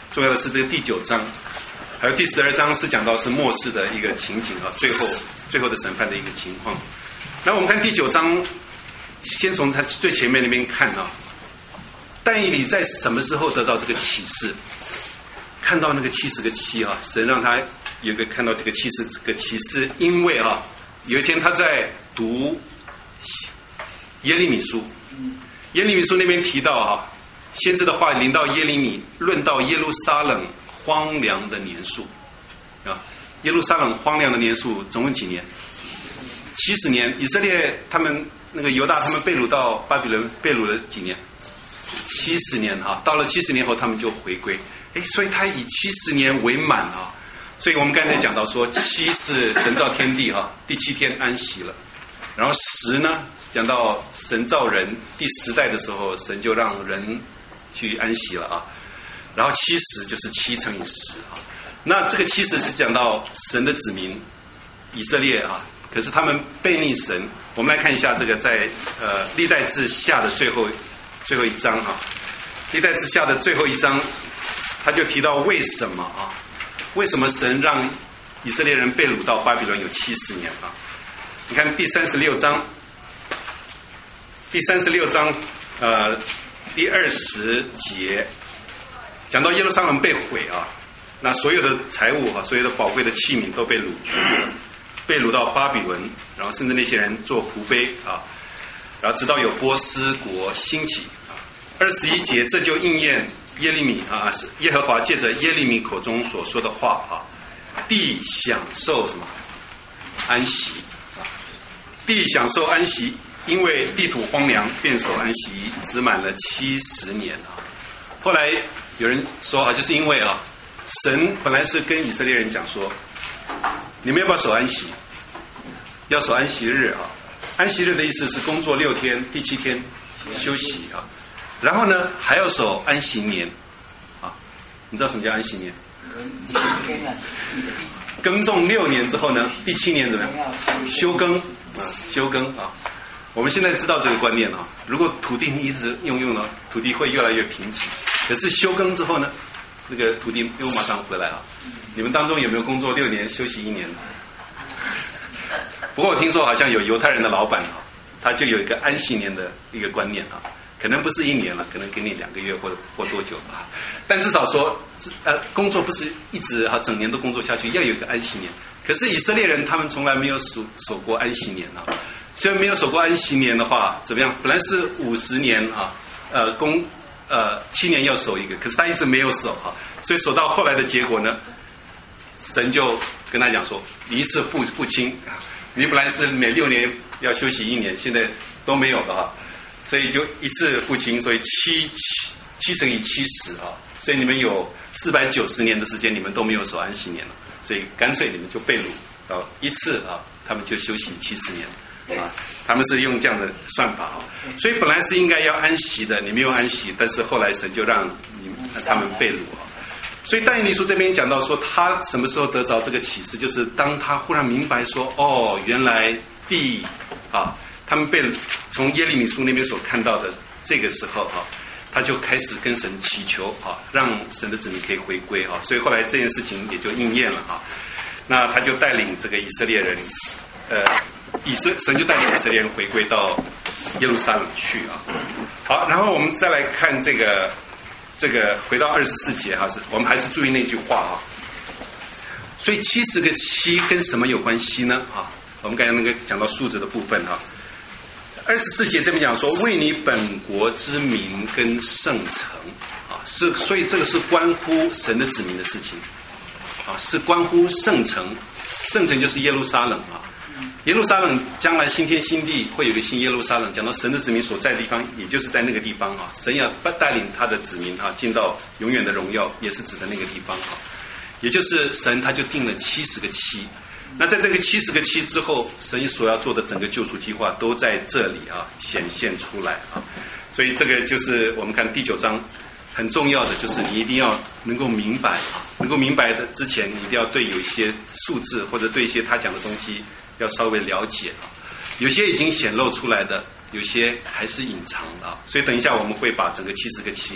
重要的是这个第九章，还有第十二章是讲到是末世的一个情景啊，最后最后的审判的一个情况。那我们看第九章，先从它最前面那边看啊，但以理在什么时候得到这个启示？看到那个七十个七啊，神让他有个看到这个七十个启示，因为啊，有一天他在读耶利米书，耶利米书那边提到啊，先知的话临到耶利米，论到耶路撒冷荒凉的年数啊，耶路撒冷荒凉的年数总共几年？七十年。以色列他们那个犹大他们被掳到巴比伦，被掳了几年？七十年哈、啊。到了七十年后，他们就回归。哎，所以他以七十年为满啊。所以我们刚才讲到说，七是神造天地哈、啊，第七天安息了。然后十呢，讲到神造人第十代的时候，神就让人去安息了啊。然后七十就是七乘以十啊。那这个七十是讲到神的子民以色列啊。可是他们背逆神，我们来看一下这个在呃历代志下的最后最后一章哈、啊，历代志下的最后一章，他就提到为什么啊？为什么神让以色列人被掳到巴比伦有七十年啊？你看第三十六章，第三十六章呃第二十节，讲到耶路撒冷被毁啊，那所有的财物啊，所有的宝贵的器皿都被掳去了。被掳到巴比伦，然后甚至那些人做仆婢啊，然后直到有波斯国兴起啊。二十一节，这就应验耶利米啊，耶和华借着耶利米口中所说的话啊，地享受什么安息？地享受安息，因为地土荒凉，便守安息，只满了七十年啊。后来有人说啊，就是因为啊，神本来是跟以色列人讲说，你们要不要守安息？要守安息日啊！安息日的意思是工作六天，第七天休息啊。然后呢，还要守安息年啊。你知道什么叫安息年？耕种六年之后呢，第七年怎么样？休耕啊，休耕啊。我们现在知道这个观念啊。如果土地一直用用呢，土地会越来越贫瘠。可是休耕之后呢，那个土地又马上回来了。你们当中有没有工作六年休息一年？不过我听说好像有犹太人的老板啊，他就有一个安息年的一个观念啊，可能不是一年了，可能给你两个月或或多久啊，但至少说呃工作不是一直哈整年都工作下去，要有一个安息年。可是以色列人他们从来没有守守过安息年啊，虽然没有守过安息年的话，怎么样？本来是五十年啊，呃工呃七年要守一个，可是他一直没有守啊，所以守到后来的结果呢？神就跟他讲说，你一次付付清，你本来是每六年要休息一年，现在都没有的哈，所以就一次付清，所以七七七乘以七十啊，所以你们有四百九十年的时间，你们都没有守安息年了，所以干脆你们就被掳到一次啊，他们就休息七十年啊，他们是用这样的算法啊，所以本来是应该要安息的，你没有安息，但是后来神就让你他们被掳啊。所以但以理书这边讲到说，他什么时候得着这个启示，就是当他忽然明白说，哦，原来地啊，他们被从耶利米书那边所看到的这个时候啊，他就开始跟神祈求啊，让神的子民可以回归啊，所以后来这件事情也就应验了啊。那他就带领这个以色列人，呃，以色神就带领以色列人回归到耶路撒冷去啊。好，然后我们再来看这个。这个回到二十四节哈，是我们还是注意那句话哈。所以七十个七跟什么有关系呢？啊，我们刚才那个讲到数字的部分哈。二十四节这边讲说，为你本国之民跟圣城啊，是所以这个是关乎神的子民的事情啊，是关乎圣城，圣城就是耶路撒冷啊。耶路撒冷将来新天新地会有一个新耶路撒冷，讲到神的子民所在的地方，也就是在那个地方啊。神要带领他的子民啊进到永远的荣耀，也是指的那个地方啊。也就是神他就定了七十个七，那在这个七十个七之后，神所要做的整个救赎计划都在这里啊显现出来啊。所以这个就是我们看第九章很重要的，就是你一定要能够明白啊，能够明白的之前，你一定要对有一些数字或者对一些他讲的东西。要稍微了解啊，有些已经显露出来的，有些还是隐藏的啊。所以等一下我们会把整个七十个七啊，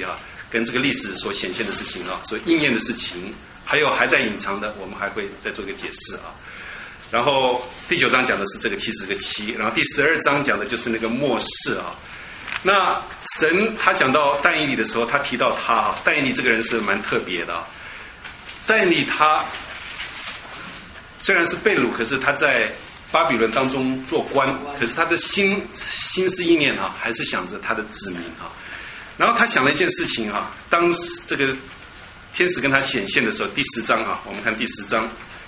跟这个历史所显现的事情啊，所应验的事情，还有还在隐藏的，我们还会再做一个解释啊。然后第九章讲的是这个七十个七，然后第十二章讲的就是那个末世啊。那神他讲到但以理的时候，他提到他啊，但以理这个人是蛮特别的啊。但以理他虽然是被掳，可是他在巴比伦当中做官，可是他的心心思意念啊，还是想着他的子民啊。然后他想了一件事情啊，当这个天使跟他显现的时候，第十章啊，我们看第十章。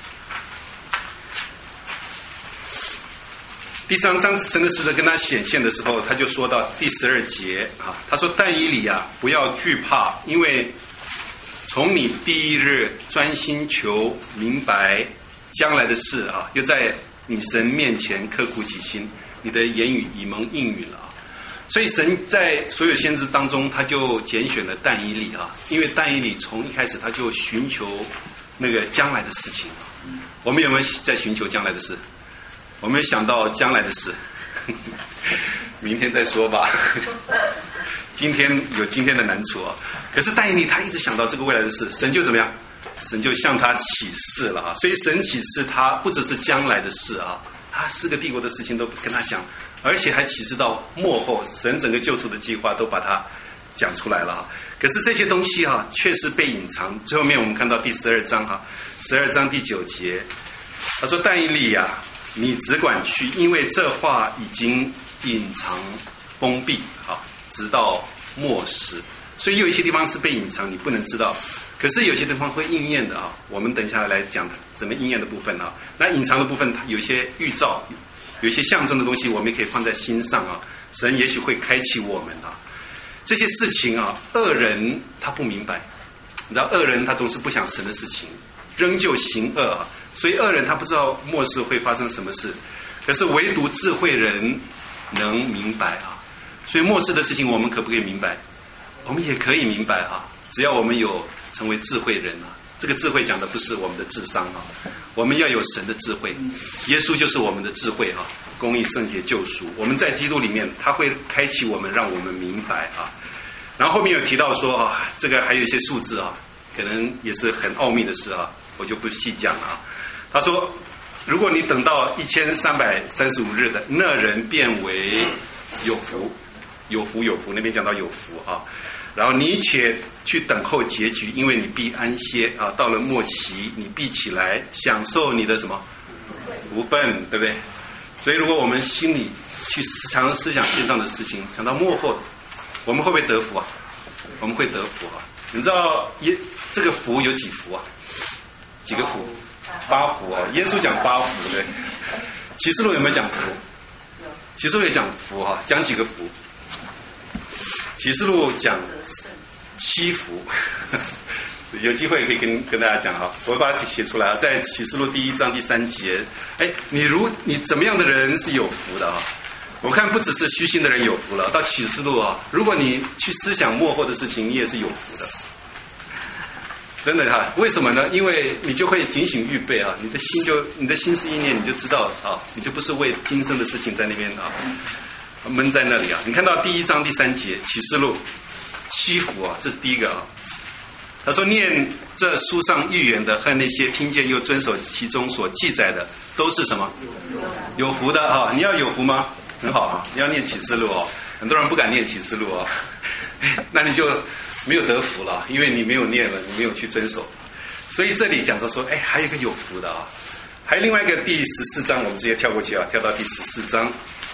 第三章神的使者跟他显现的时候，他就说到第十二节啊，他说但以理啊，不要惧怕，因为从你第一日专心求明白将来的事啊，又在你神面前刻苦己心，你的言语已蒙应允了啊。所以神在所有先知当中，他就拣选了但以理啊，因为但以理从一开始他就寻求那个将来的事情啊。我们有没有在寻求将来的事？我们想到将来的事，明天再说吧。今天有今天的难处啊，可是但以理他一直想到这个未来的事，神就怎么样？神就向他启示了啊。所以神启示他不只是将来的事啊，他四个帝国的事情都跟他讲，而且还启示到末后神整个救赎的计划都把它讲出来了啊。可是这些东西啊，确实被隐藏。最后面我们看到第十二章哈、啊，十二章第九节，他说但以理呀、啊。你只管去，因为这话已经隐藏封闭啊，直到末时。所以有一些地方是被隐藏，你不能知道。可是有些地方会应验的啊。我们等一下来讲怎么应验的部分啊。那隐藏的部分，有一些预兆，有一些象征的东西，我们也可以放在心上啊。神也许会开启我们啊。这些事情啊，恶人他不明白，你知道，恶人他总是不想神的事情，仍旧行恶啊。所以恶人他不知道末世会发生什么事，可是唯独智慧人能明白啊。所以末世的事情我们可不可以明白？我们也可以明白啊，只要我们有成为智慧人啊。这个智慧讲的不是我们的智商啊，我们要有神的智慧。耶稣就是我们的智慧啊，公义、圣洁、救赎。我们在基督里面，他会开启我们，让我们明白啊。然后后面有提到说啊，这个还有一些数字啊，可能也是很奥秘的事啊，我就不细讲了啊。他说，如果你等到一千三百三十五日的，那人变为有福，有福有福，那边讲到有福啊。然后你且去等候结局，因为你必安歇啊。到了末期，你必起来享受你的什么福分，对不对？所以如果我们心里去常思想天上的事情，想到末后，我们会不会得福啊？我们会得福啊。你知道耶这个福有几福啊？几个福？八福啊！耶稣讲八福，对。启示录有没有讲福？启示录也讲福哈、啊，讲几个福？启示录讲七福，有机会可以跟跟大家讲哈，我把它写出来啊，在启示录第一章第三节。哎，你如你怎么样的人是有福的啊？我看不只是虚心的人有福了，到启示录啊，如果你去思想末后的事情，你也是有福的。真的哈，为什么呢？因为你就会警醒预备啊，你的心就你的心思意念，你就知道啊，你就不是为今生的事情在那边啊闷在那里啊。你看到第一章第三节启示录七福啊，这是第一个啊。他说念这书上预言的和那些听见又遵守其中所记载的，都是什么？有福的啊！你要有福吗？很好啊，你要念启示录哦。很多人不敢念启示录哦，那你就没有得福了，因为你没有念了，你没有去遵守。所以这里讲着说，哎，还有一个有福的啊，还有另外一个第十四章，我们直接跳过去啊，跳到第十四章。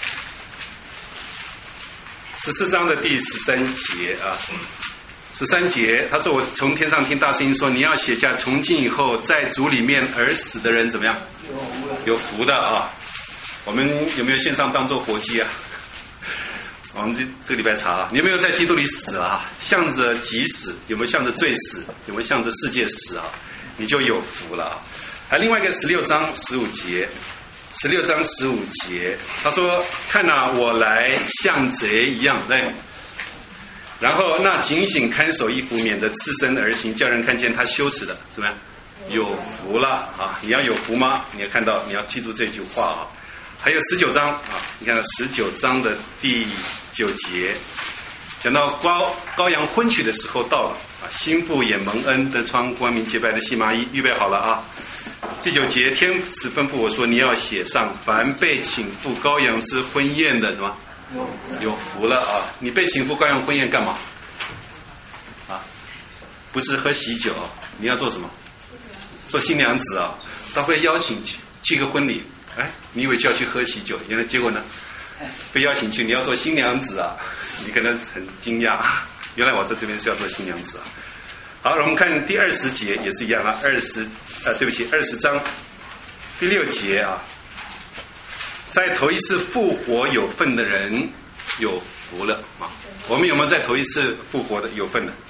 十四章的第十三节啊，十三节，他说：“我从天上听大声音说，你要写下，从今以后在主里面而死的人怎么样？有福的啊！我们有没有线上当做活祭啊？我们这这个礼拜查啊，你有没有在基督里死啊？向着己死，有没有向着罪死？有没有向着世界死啊？你就有福了啊！还另外一个十六章十五节。”十六章十五节，他说：“看哪、啊，我来像贼一样，对。然后那警醒看守衣服，免得赤身而行，叫人看见他羞耻的，怎么样？有福了啊！你要有福吗？你要看到，你要记住这句话啊。还有十九章啊，你看到十九章的第九节， 讲到羔羔羊婚娶的时候到了啊，新妇也蒙恩得穿光明洁白的细麻衣，预备好了啊。第九节，天使吩咐我说，你要写上，凡被请赴羔羊之婚宴的什么，有福了啊！你被请赴羔羊婚宴干嘛？啊，不是喝喜酒，你要做什么？做新娘子啊！他会邀请去去个婚礼，哎，你以为就要去喝喜酒，原来结果呢，被邀请去，你要做新娘子啊！你可能很惊讶，原来我在这边是要做新娘子啊！好，我们看第二十节也是一样啊，二十呃，对不起，二十章第六节啊，在头一次复活有份的人有福了啊！我们有没有在头一次复活的有份的？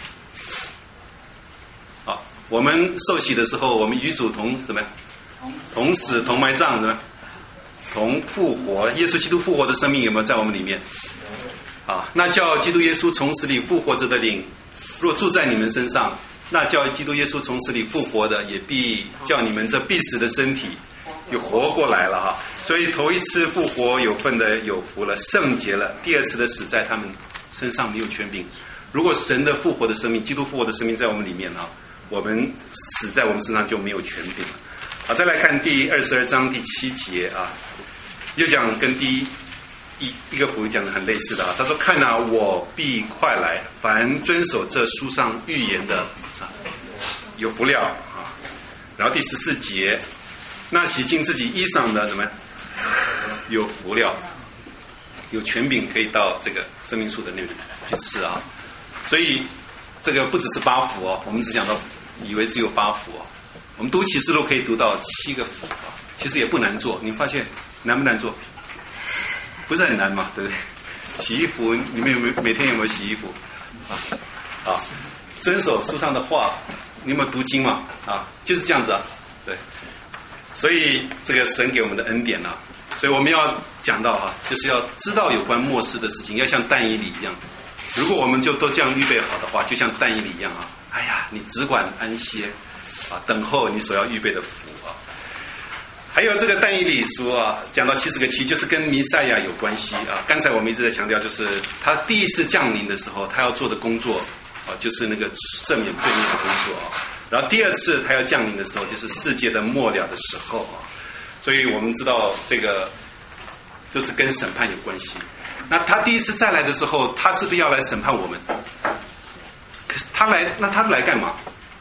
好，我们受洗的时候，我们与主同怎么样？同死同埋葬，对吧？同复活，耶稣基督复活的生命有没有在我们里面？啊，那叫基督耶稣从死里复活着的灵，若住在你们身上，那叫基督耶稣从死里复活的，也必叫你们这必死的身体又活过来了哈。所以头一次复活有份的有福了，圣洁了；第二次的死在他们身上没有权柄。如果神的复活的生命，基督复活的生命在我们里面啊，我们死在我们身上就没有权柄了。好，再来看第二十二章第七节啊，又讲跟第一一一个福音讲的很类似的啊。他说：“看啊，我必快来，凡遵守这书上预言的啊，有福了啊。”然后第十四节，那洗净自己衣裳的怎么样？有福了，有权柄可以到这个生命树的那里去吃啊。所以这个不只是八福哦，我们只讲到以为只有八福哦。我们读启示录可以读到七个福啊，其实也不难做。你发现难不难做？不是很难嘛，对不对？洗衣服，你们有没有每天有没有洗衣服？啊啊，遵守书上的话，你有没有读经嘛？啊，就是这样子啊，对。所以这个神给我们的恩典啊，所以我们要讲到啊，就是要知道有关末世的事情，要像但以理一样。如果我们就都这样预备好的话，就像但以理一样啊，哎呀，你只管安歇啊，等候你所要预备的福啊。还有这个但以理书啊，讲到七十个七，就是跟弥赛亚有关系啊。刚才我们一直在强调，就是他第一次降临的时候，他要做的工作啊，就是那个赦免罪孽的工作啊。然后第二次他要降临的时候，就是世界的末了的时候啊。所以我们知道这个就是跟审判有关系。那他第一次再来的时候，他是不是要来审判我们？可是他来，那他来干嘛？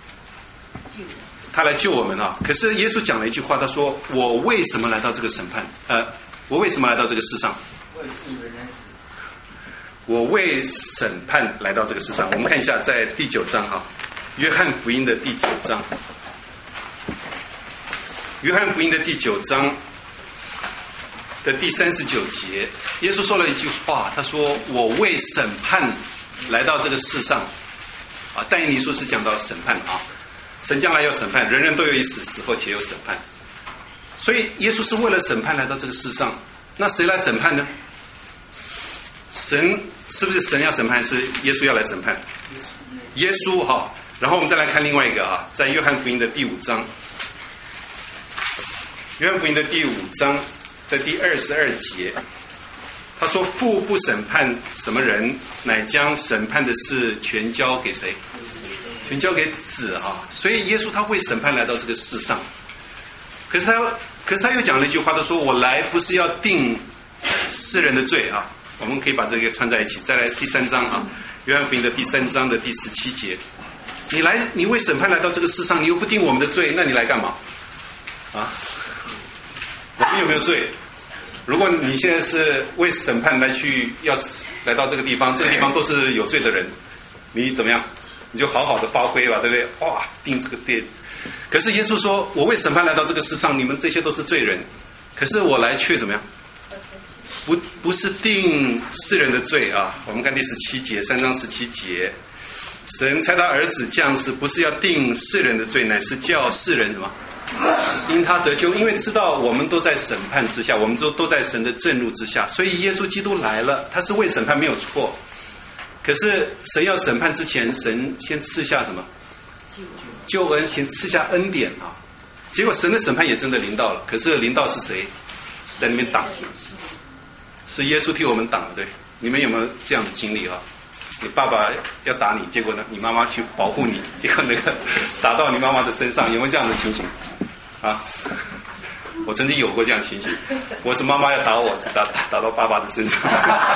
他来救我们啊！可是耶稣讲了一句话，他说：“我为什么来到这个审判？呃，我为什么来到这个世上？我为审判来到这个世上。”我们看一下，在第九章啊，约翰福音的第九章，约翰福音的第九章的第三十九节，耶稣说了一句话，他说：“我为审判来到这个世上。”啊，但以理书是讲到审判啊。神将来要审判，人人都有一死，死后且有审判。所以耶稣是为了审判来到这个世上。那谁来审判呢？神是不是神要审判，还是耶稣要来审判？耶稣哈。然后我们再来看另外一个啊，在约翰福音的第五章，约翰福音的第五章的第二十二节，他说：“父不审判什么人，乃将审判的事全交给谁？全交给子啊！”所以耶稣他为审判来到这个世上。可是他，可是他又讲了一句话，他说：“我来不是要定世人的罪啊。”我们可以把这个串在一起。再来第三章啊，约翰福音的第三章的第十七节，你来，你为审判来到这个世上，你又不定我们的罪，那你来干嘛？啊？我们有没有罪？如果你现在是为审判来去，要来到这个地方，这个地方都是有罪的人，你怎么样？你就好好的发挥吧，对不对？哇，定这个殿。可是耶稣说：“我为审判来到这个世上，你们这些都是罪人。可是我来却怎么样？不，不是定世人的罪啊。”我们看第十七节，三章十七节，神差他儿子降世，不是要定世人的罪，乃是叫世人什么？因他得救，因为知道我们都在审判之下，我们都都在神的震怒之下，所以耶稣基督来了，他是为审判没有错。可是神要审判之前，神先赐下什么？救恩，先赐下恩典啊！结果神的审判也真的临到了，可是临到是谁在那边挡？是耶稣替我们挡的，对？你们有没有这样的经历啊？ 你爸爸要打你，结果呢，你妈妈去保护你，结果那个打到你妈妈的身上，有没有这样的情形？啊，我曾经有过这样的情形，我是妈妈要打我，是打打打到爸爸的身上。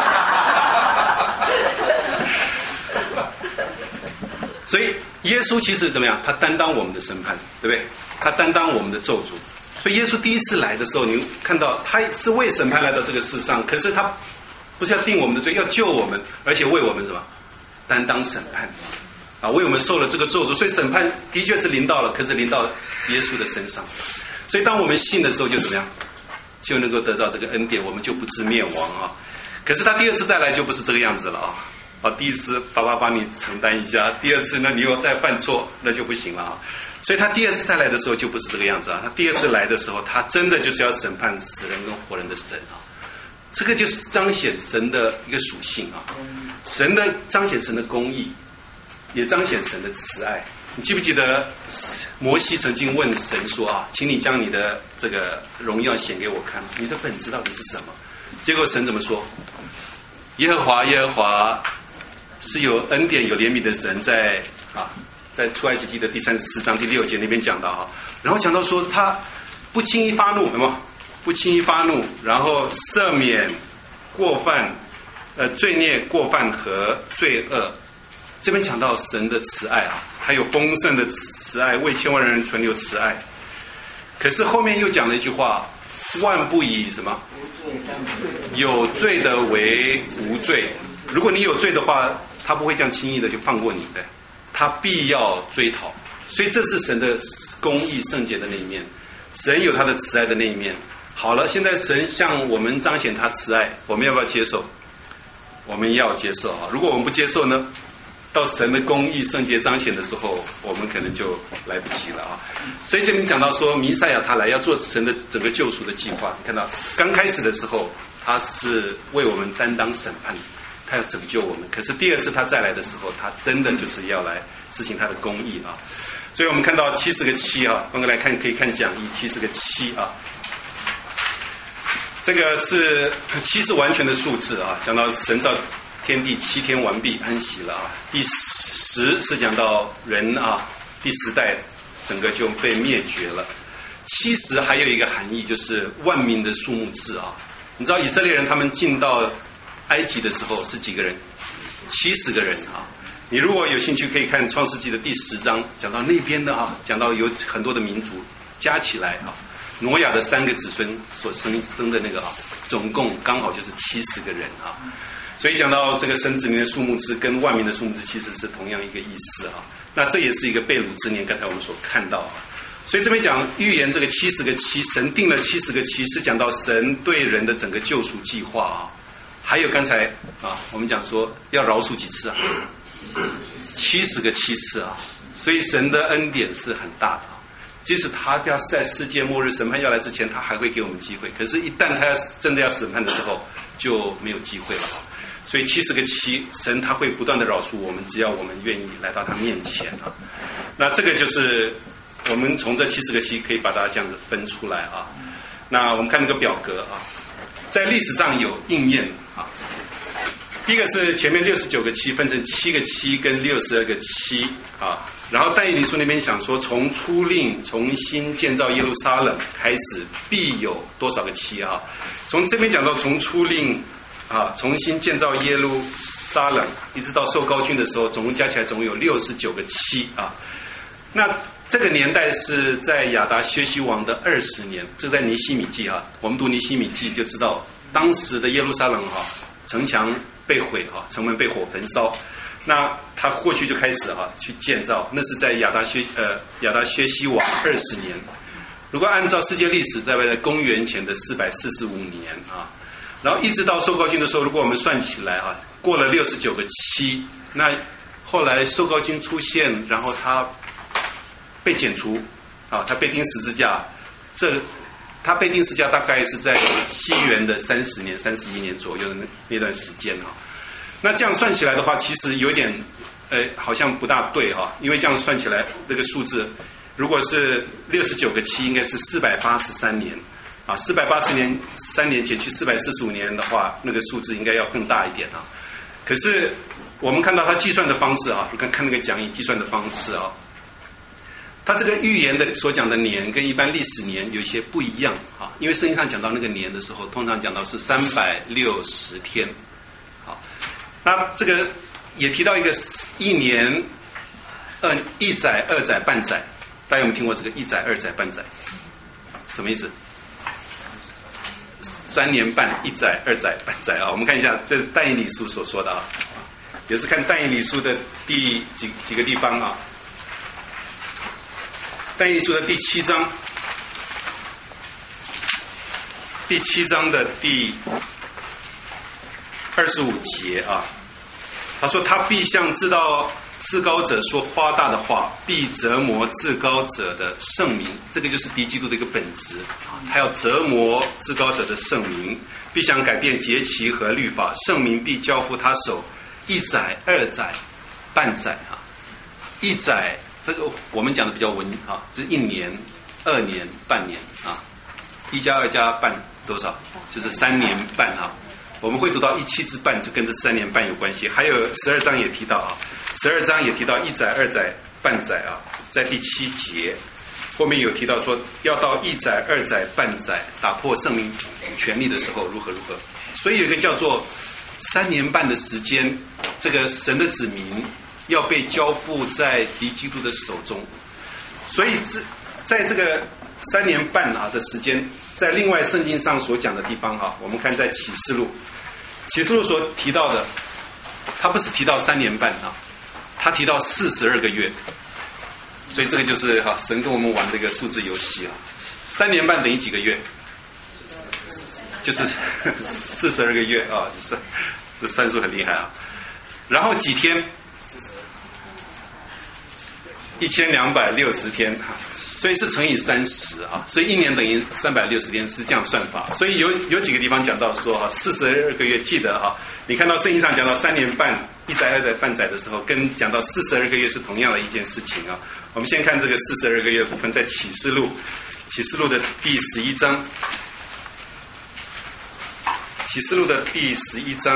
所以耶稣其实怎么样？他担当我们的审判，对不对？他担当我们的咒诅。所以耶稣第一次来的时候，你看到他是为审判来到这个世上，可是他不是要定我们的罪，要救我们，而且为我们什么？担当审判啊，为我们受了这个咒诅。所以审判的确是临到了，可是临到耶稣的身上。所以当我们信的时候，就怎么样？就能够得到这个恩典，我们就不致灭亡啊。可是他第二次再来就不是这个样子了啊。啊，第一次爸爸帮你承担一下，第二次呢你又再犯错，那就不行了啊。所以他第二次再来的时候就不是这个样子啊。他第二次来的时候，他真的就是要审判死人跟活人的神啊。这个就是彰显神的一个属性啊。神的彰显神的公义，也彰显神的慈爱。你记不记得摩西曾经问神说啊，请你将你的这个荣耀显给我看，你的本质到底是什么？结果神怎么说？耶和华耶和华是有恩典有怜悯的神，在啊，在出埃及记的第三十四章第六节那边讲到啊，然后讲到说他不轻易发怒，有没有？不轻易发怒，然后赦免过犯，呃，罪孽过犯和罪恶。这边讲到神的慈爱啊，还有丰盛的慈爱，为千万人存留慈爱。可是后面又讲了一句话：万不以什么？有罪的为无罪。如果你有罪的话，他不会这样轻易的就放过你的，他必要追讨。所以这是神的公义圣洁的那一面，神有他的慈爱的那一面。好了，现在神向我们彰显他慈爱，我们要不要接受？我们要接受啊！如果我们不接受呢，到神的公义圣洁彰显的时候，我们可能就来不及了啊！所以这边讲到说，弥赛亚他来要做神的整个救赎的计划。你看到刚开始的时候，他是为我们担当审判，他要拯救我们。可是第二次他再来的时候，他真的就是要来实行他的公义啊！所以我们看到七十个七啊，刚刚来看可以看讲义七十个七啊。这个是七是完全的数字啊，讲到神造天地七天完毕安息了啊。第十是讲到人啊，第十代整个就被灭绝了。七十还有一个含义，就是万民的数目字啊。你知道以色列人他们进到埃及的时候是几个人？七十个人啊。你如果有兴趣可以看创世纪的第十章，讲到那边的啊，讲到有很多的民族加起来啊。挪亚的三个子孙所生生的那个啊，总共刚好就是七十个人啊，所以讲到这个生子民的数目字跟万民的数目字其实是同样一个意思啊。那这也是一个被掳之年，刚才我们所看到啊。所以这边讲预言这个七十个七，神定了七十个七，是讲到神对人的整个救赎计划啊。还有刚才啊，我们讲说要饶恕几次啊？七十个七次啊。所以神的恩典是很大的。即使他要在世界末日审判要来之前，他还会给我们机会。可是，一旦他要真的要审判的时候，就没有机会了。所以七十个七，神他会不断的饶恕我们，只要我们愿意来到他面前啊。那这个就是我们从这七十个七可以把它这样子分出来啊。那我们看那个表格啊，在历史上有应验啊。第一个是前面六十九个七分成七个七跟六十二个七啊。然后但以理书那边想说，从出令重新建造耶路撒冷开始，必有多少个七啊？从这边讲到从出令啊重新建造耶路撒冷，一直到受膏君的时候，总共加起来总共有六十九个七啊。那这个年代是在亚达薛西王的二十年，这在尼希米记啊。我们读尼希米记就知道，当时的耶路撒冷啊，城墙被毁啊，城门被火焚烧。那他过去就开始哈、啊、去建造，那是在亚达薛呃亚达薛西王二十年。如果按照世界历史，大概在公元前的四百四十五年啊，然后一直到受膏君的时候，如果我们算起来啊，过了六十九个七，那后来受膏君出现，然后他被剪除啊，他被钉十字架，这他被钉十字架大概是在西元的三十年、三十一年左右的那那段时间啊。那这样算起来的话，其实有点，呃，好像不大对哈，因为这样算起来，那个数字，如果是六十九个七，应该是四百八十三年，啊，四百八十年三年减去四百四十五年的话，那个数字应该要更大一点啊。可是我们看到他计算的方式啊，你看看那个讲义计算的方式啊，他这个预言的所讲的年跟一般历史年有一些不一样啊，因为圣经上讲到那个年的时候，通常讲到是三百六十天，好，那这个也提到一个一年二一载二载半载，大家有没有听过这个一载二载半载？什么意思？三年半一载二载半载啊！我们看一下，这是但以理书所说的啊，也是看但以理书的第几几个地方啊。但以理书的第七章，第七章的第二十五节啊，他说他必向至道至高者说夸大的话，必折磨至高者的圣名，这个就是敌基督的一个本质啊，他要折磨至高者的圣名，必想改变节期和律法，圣名必交付他手，一载二载半载啊，一载这个我们讲的比较文啊，是一年二年半年啊，一加二加半多少？就是三年半啊。我们会读到一期之半，就跟这三年半有关系。还有十二章也提到啊，十二章也提到一载、二载、半载啊，在第七节后面有提到说，要到一载、二载、半载打破圣灵权力的时候，如何如何。所以有一个叫做三年半的时间，这个神的子民要被交付在敌基督的手中。所以在这个三年半啊的时间，在另外圣经上所讲的地方哈、啊，我们看在启示录。启示录所提到的，他不是提到三年半啊，他提到四十二个月，所以这个就是哈、啊、神跟我们玩这个数字游戏啊。三年半等于几个月？就是四十二个月啊，就是这算数很厉害啊。然后几天？一千两百六十天哈。所以是乘以三十啊，所以一年等于三百六十天是这样算法。所以有有几个地方讲到说哈，四十二个月，记得哈，你看到圣经上讲到三年半一载、二载、半载的时候，跟讲到四十二个月是同样的一件事情啊。我们先看这个四十二个月部分，在启示录，启示录的第十一章，启示录的第十一章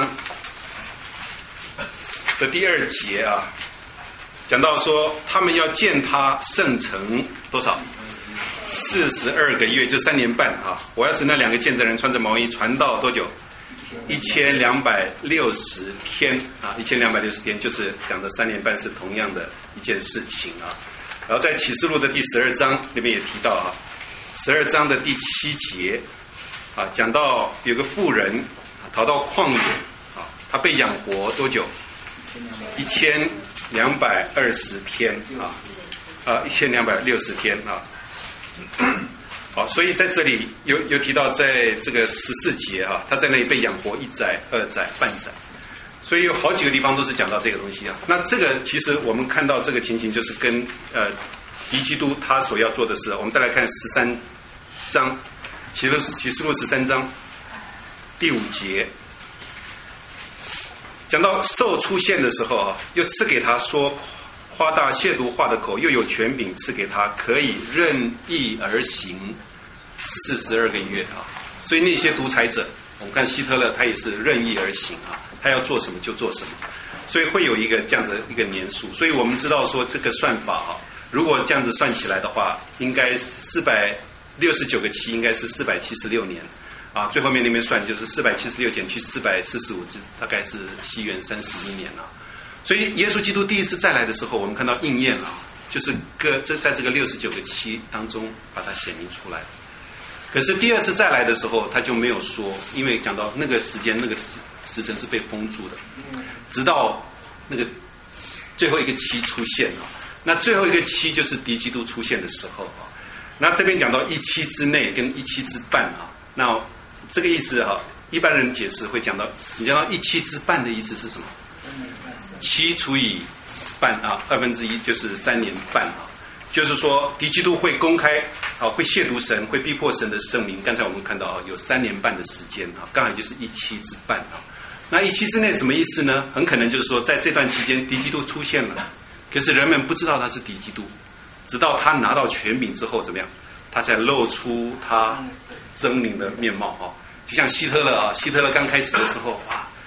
的第二节啊。讲到说，他们要见他圣城多少？四十二个月，就三年半啊！我要是那两个见证人穿着毛衣传道多久？一千两百六十天啊！一千两百六十天，就是讲的三年半是同样的一件事情啊。然后在启示录的第十二章那边也提到啊，十二章的第七节啊，讲到有个妇人逃到旷野啊，他被养活多久？一千。两百二十天啊，啊，一千两百六十天啊，好，所以在这里有有提到，在这个十四节啊，他在那里被养活一载、二载、半载，所以有好几个地方都是讲到这个东西啊。那这个其实我们看到这个情形，就是跟呃敌基督他所要做的事。我们再来看十三章，启示启示录十三章第五节。讲到兽出现的时候啊，又赐给他说夸大亵渎话的口，又有权柄赐给他，可以任意而行四十二个月啊。所以那些独裁者，我们看希特勒，他也是任意而行啊，他要做什么就做什么，所以会有一个这样的一个年数。所以我们知道说这个算法啊，如果这样子算起来的话，应该四百六十九个期应该是四百七十六年。啊，最后面那边算就是四百七十六减去四百四十五，大概是西元三十一年了。所以耶稣基督第一次再来的时候，我们看到应验了，就是个这在这个六十九个期当中把它显明出来。可是第二次再来的时候，他就没有说，因为讲到那个时间那个时时辰是被封住的，直到那个最后一个期出现啊。那最后一个期就是敌基督出现的时候啊。那这边讲到一期之内跟一期之半啊，那这个意思哈、啊，一般人解释会讲到，你讲到一期之半的意思是什么？七除以半啊，二分之一就是三年半啊。就是说，敌基督会公开啊，会亵渎神，会逼迫神的圣名。刚才我们看到啊，有三年半的时间啊，刚好就是一期之半啊。那一期之内什么意思呢？很可能就是说，在这段期间，敌基督出现了，可是人们不知道他是敌基督，直到他拿到权柄之后，怎么样？他才露出他狰狞的面貌啊。就像希特勒啊，希特勒刚开始的时候，哇，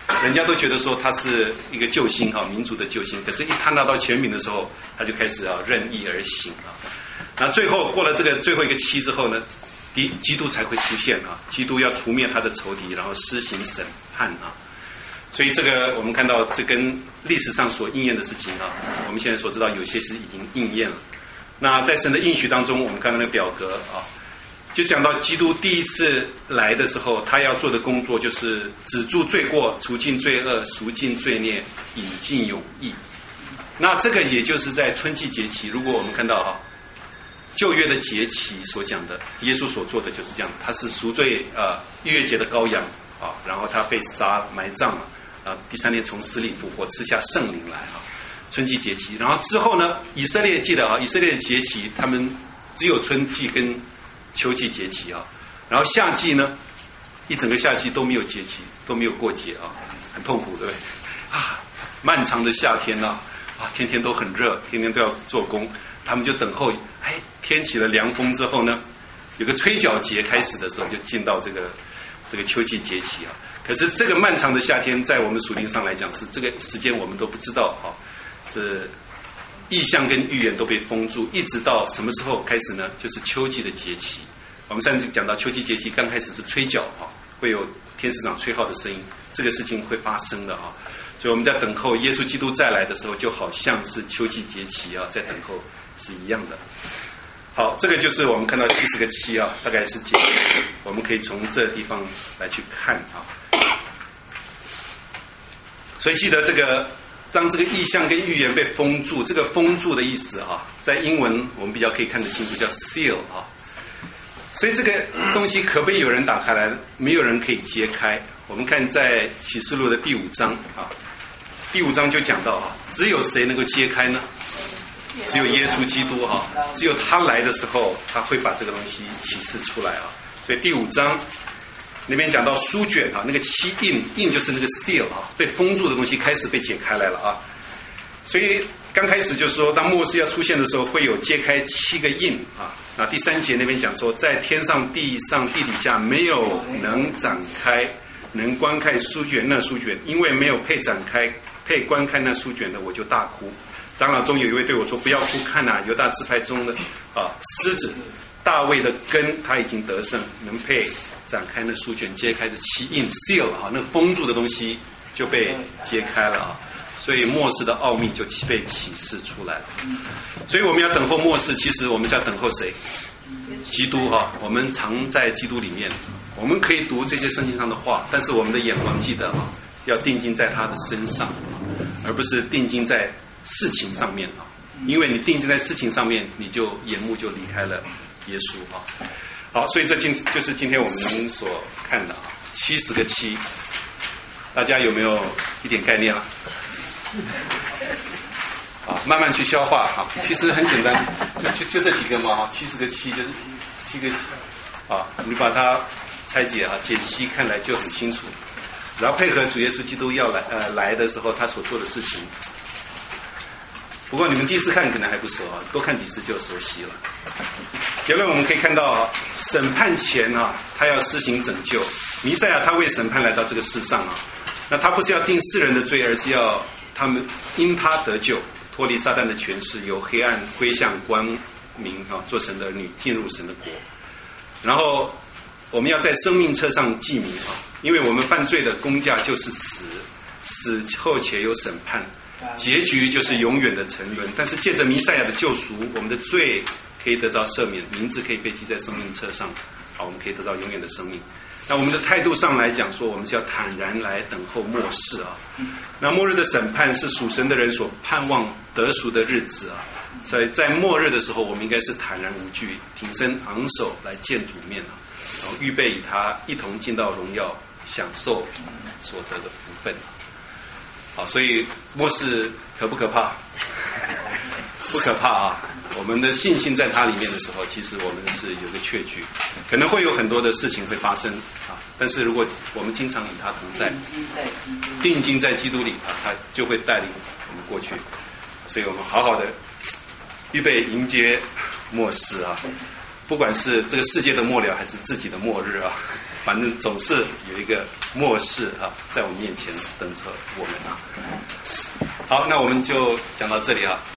人家都觉得说他是一个救星哈，民族的救星。可是，一他拿到权柄的时候，他就开始啊任意而行啊。那最后过了这个最后一个期之后呢，基基督才会出现啊。基督要除灭他的仇敌，然后施行审判啊。所以这个我们看到，这跟历史上所应验的事情啊，我们现在所知道有些是已经应验了。那在神的应许当中，我们看到那个表格啊。就讲到基督第一次来的时候，他要做的工作就是止住罪过，除尽罪恶，赎尽罪孽，引进永义。那这个也就是在春季节期，如果我们看到哈旧约的节期所讲的，耶稣所做的就是这样，他是赎罪呃逾越节的羔羊啊，然后他被杀埋葬了啊，第三天从死里复活，赐下圣灵来啊，春季节期。然后之后呢，以色列记得啊，以色列的节期他们只有春季跟秋季节期啊，然后夏季呢，一整个夏季都没有节期，都没有过节啊，很痛苦，对不对？啊，漫长的夏天呢、啊，啊，天天都很热，天天都要做工，他们就等候，哎，天起了凉风之后呢，有个吹角节开始的时候，就进到这个这个秋季节期啊。可是这个漫长的夏天，在我们属灵上来讲，是这个时间我们都不知道啊，是。意象跟预言都被封住，一直到什么时候开始呢？就是秋季的节期。我们上次讲到秋季节期刚开始是吹角啊，会有天使长吹号的声音，这个事情会发生的啊。所以我们在等候耶稣基督再来的时候，就好像是秋季节期啊，在等候是一样的。好，这个就是我们看到七十个七啊，大概是几？我们可以从这地方来去看啊。所以记得这个。当这个意象跟预言被封住，这个封住的意思啊，在英文我们比较可以看得清楚，叫 seal 啊。所以这个东西可不可以有人打开来？没有人可以揭开。我们看在启示录的第五章啊，第五章就讲到啊，只有谁能够揭开呢？只有耶稣基督啊，只有他来的时候，他会把这个东西启示出来啊。所以第五章。那边讲到书卷啊，那个七印印就是那个 seal 啊，被封住的东西开始被解开来了啊。所以刚开始就是说，当末世要出现的时候，会有揭开七个印啊。那第三节那边讲说，在天上、地上、地底下，没有能展开、能观看书卷那书卷，因为没有配展开、配观看那书卷的，我就大哭。长老中有一位对我说：“不要哭，看呐、啊，犹大支派中的啊狮子大卫的根，他已经得胜，能配。”展开那书卷，揭开的七印 seal 啊，那封住的东西就被揭开了啊，所以末世的奥秘就被启示出来了。所以我们要等候末世，其实我们是要等候谁？基督哈、啊，我们常在基督里面，我们可以读这些圣经上的话，但是我们的眼光记得啊，要定睛在他的身上，而不是定睛在事情上面啊，因为你定睛在事情上面，你就眼目就离开了耶稣啊。好，所以这今就是今天我们所看的啊，七十个七，大家有没有一点概念了？啊，慢慢去消化哈。其实很简单，就就就这几个嘛哈，七十个七就是七个七啊，你把它拆解啊，解析看来就很清楚。然后配合主耶稣基督要来呃来的时候，他所做的事情。不过你们第一次看可能还不熟啊，多看几次就熟悉了。结论我们可以看到，审判前啊，他要施行拯救。弥赛亚他为审判来到这个世上啊，那他不是要定世人的罪，而是要他们因他得救，脱离撒旦的权势，由黑暗归向光明啊，做神的儿女，进入神的国。然后我们要在生命册上记名啊，因为我们犯罪的工价就是死，死后且有审判。结局就是永远的沉沦，但是借着弥赛亚的救赎，我们的罪可以得到赦免，名字可以被记在生命册上，好，我们可以得到永远的生命。那我们的态度上来讲说，我们是要坦然来等候末世啊。那末日的审判是属神的人所盼望得赎的日子啊。所以在末日的时候，我们应该是坦然无惧，挺身昂首来见主面啊，然后预备与他一同进到荣耀，享受所得的福分。好，所以末世可不可怕？不可怕啊！我们的信心在它里面的时候，其实我们是有个确据，可能会有很多的事情会发生啊。但是如果我们经常与他同在，定睛在基督里啊，他就会带领我们过去。所以我们好好的预备迎接末世啊，不管是这个世界的末了，还是自己的末日啊。 反正总是有一个末世啊，在我们面前等着我们啊。好，那我们就讲到这里啊。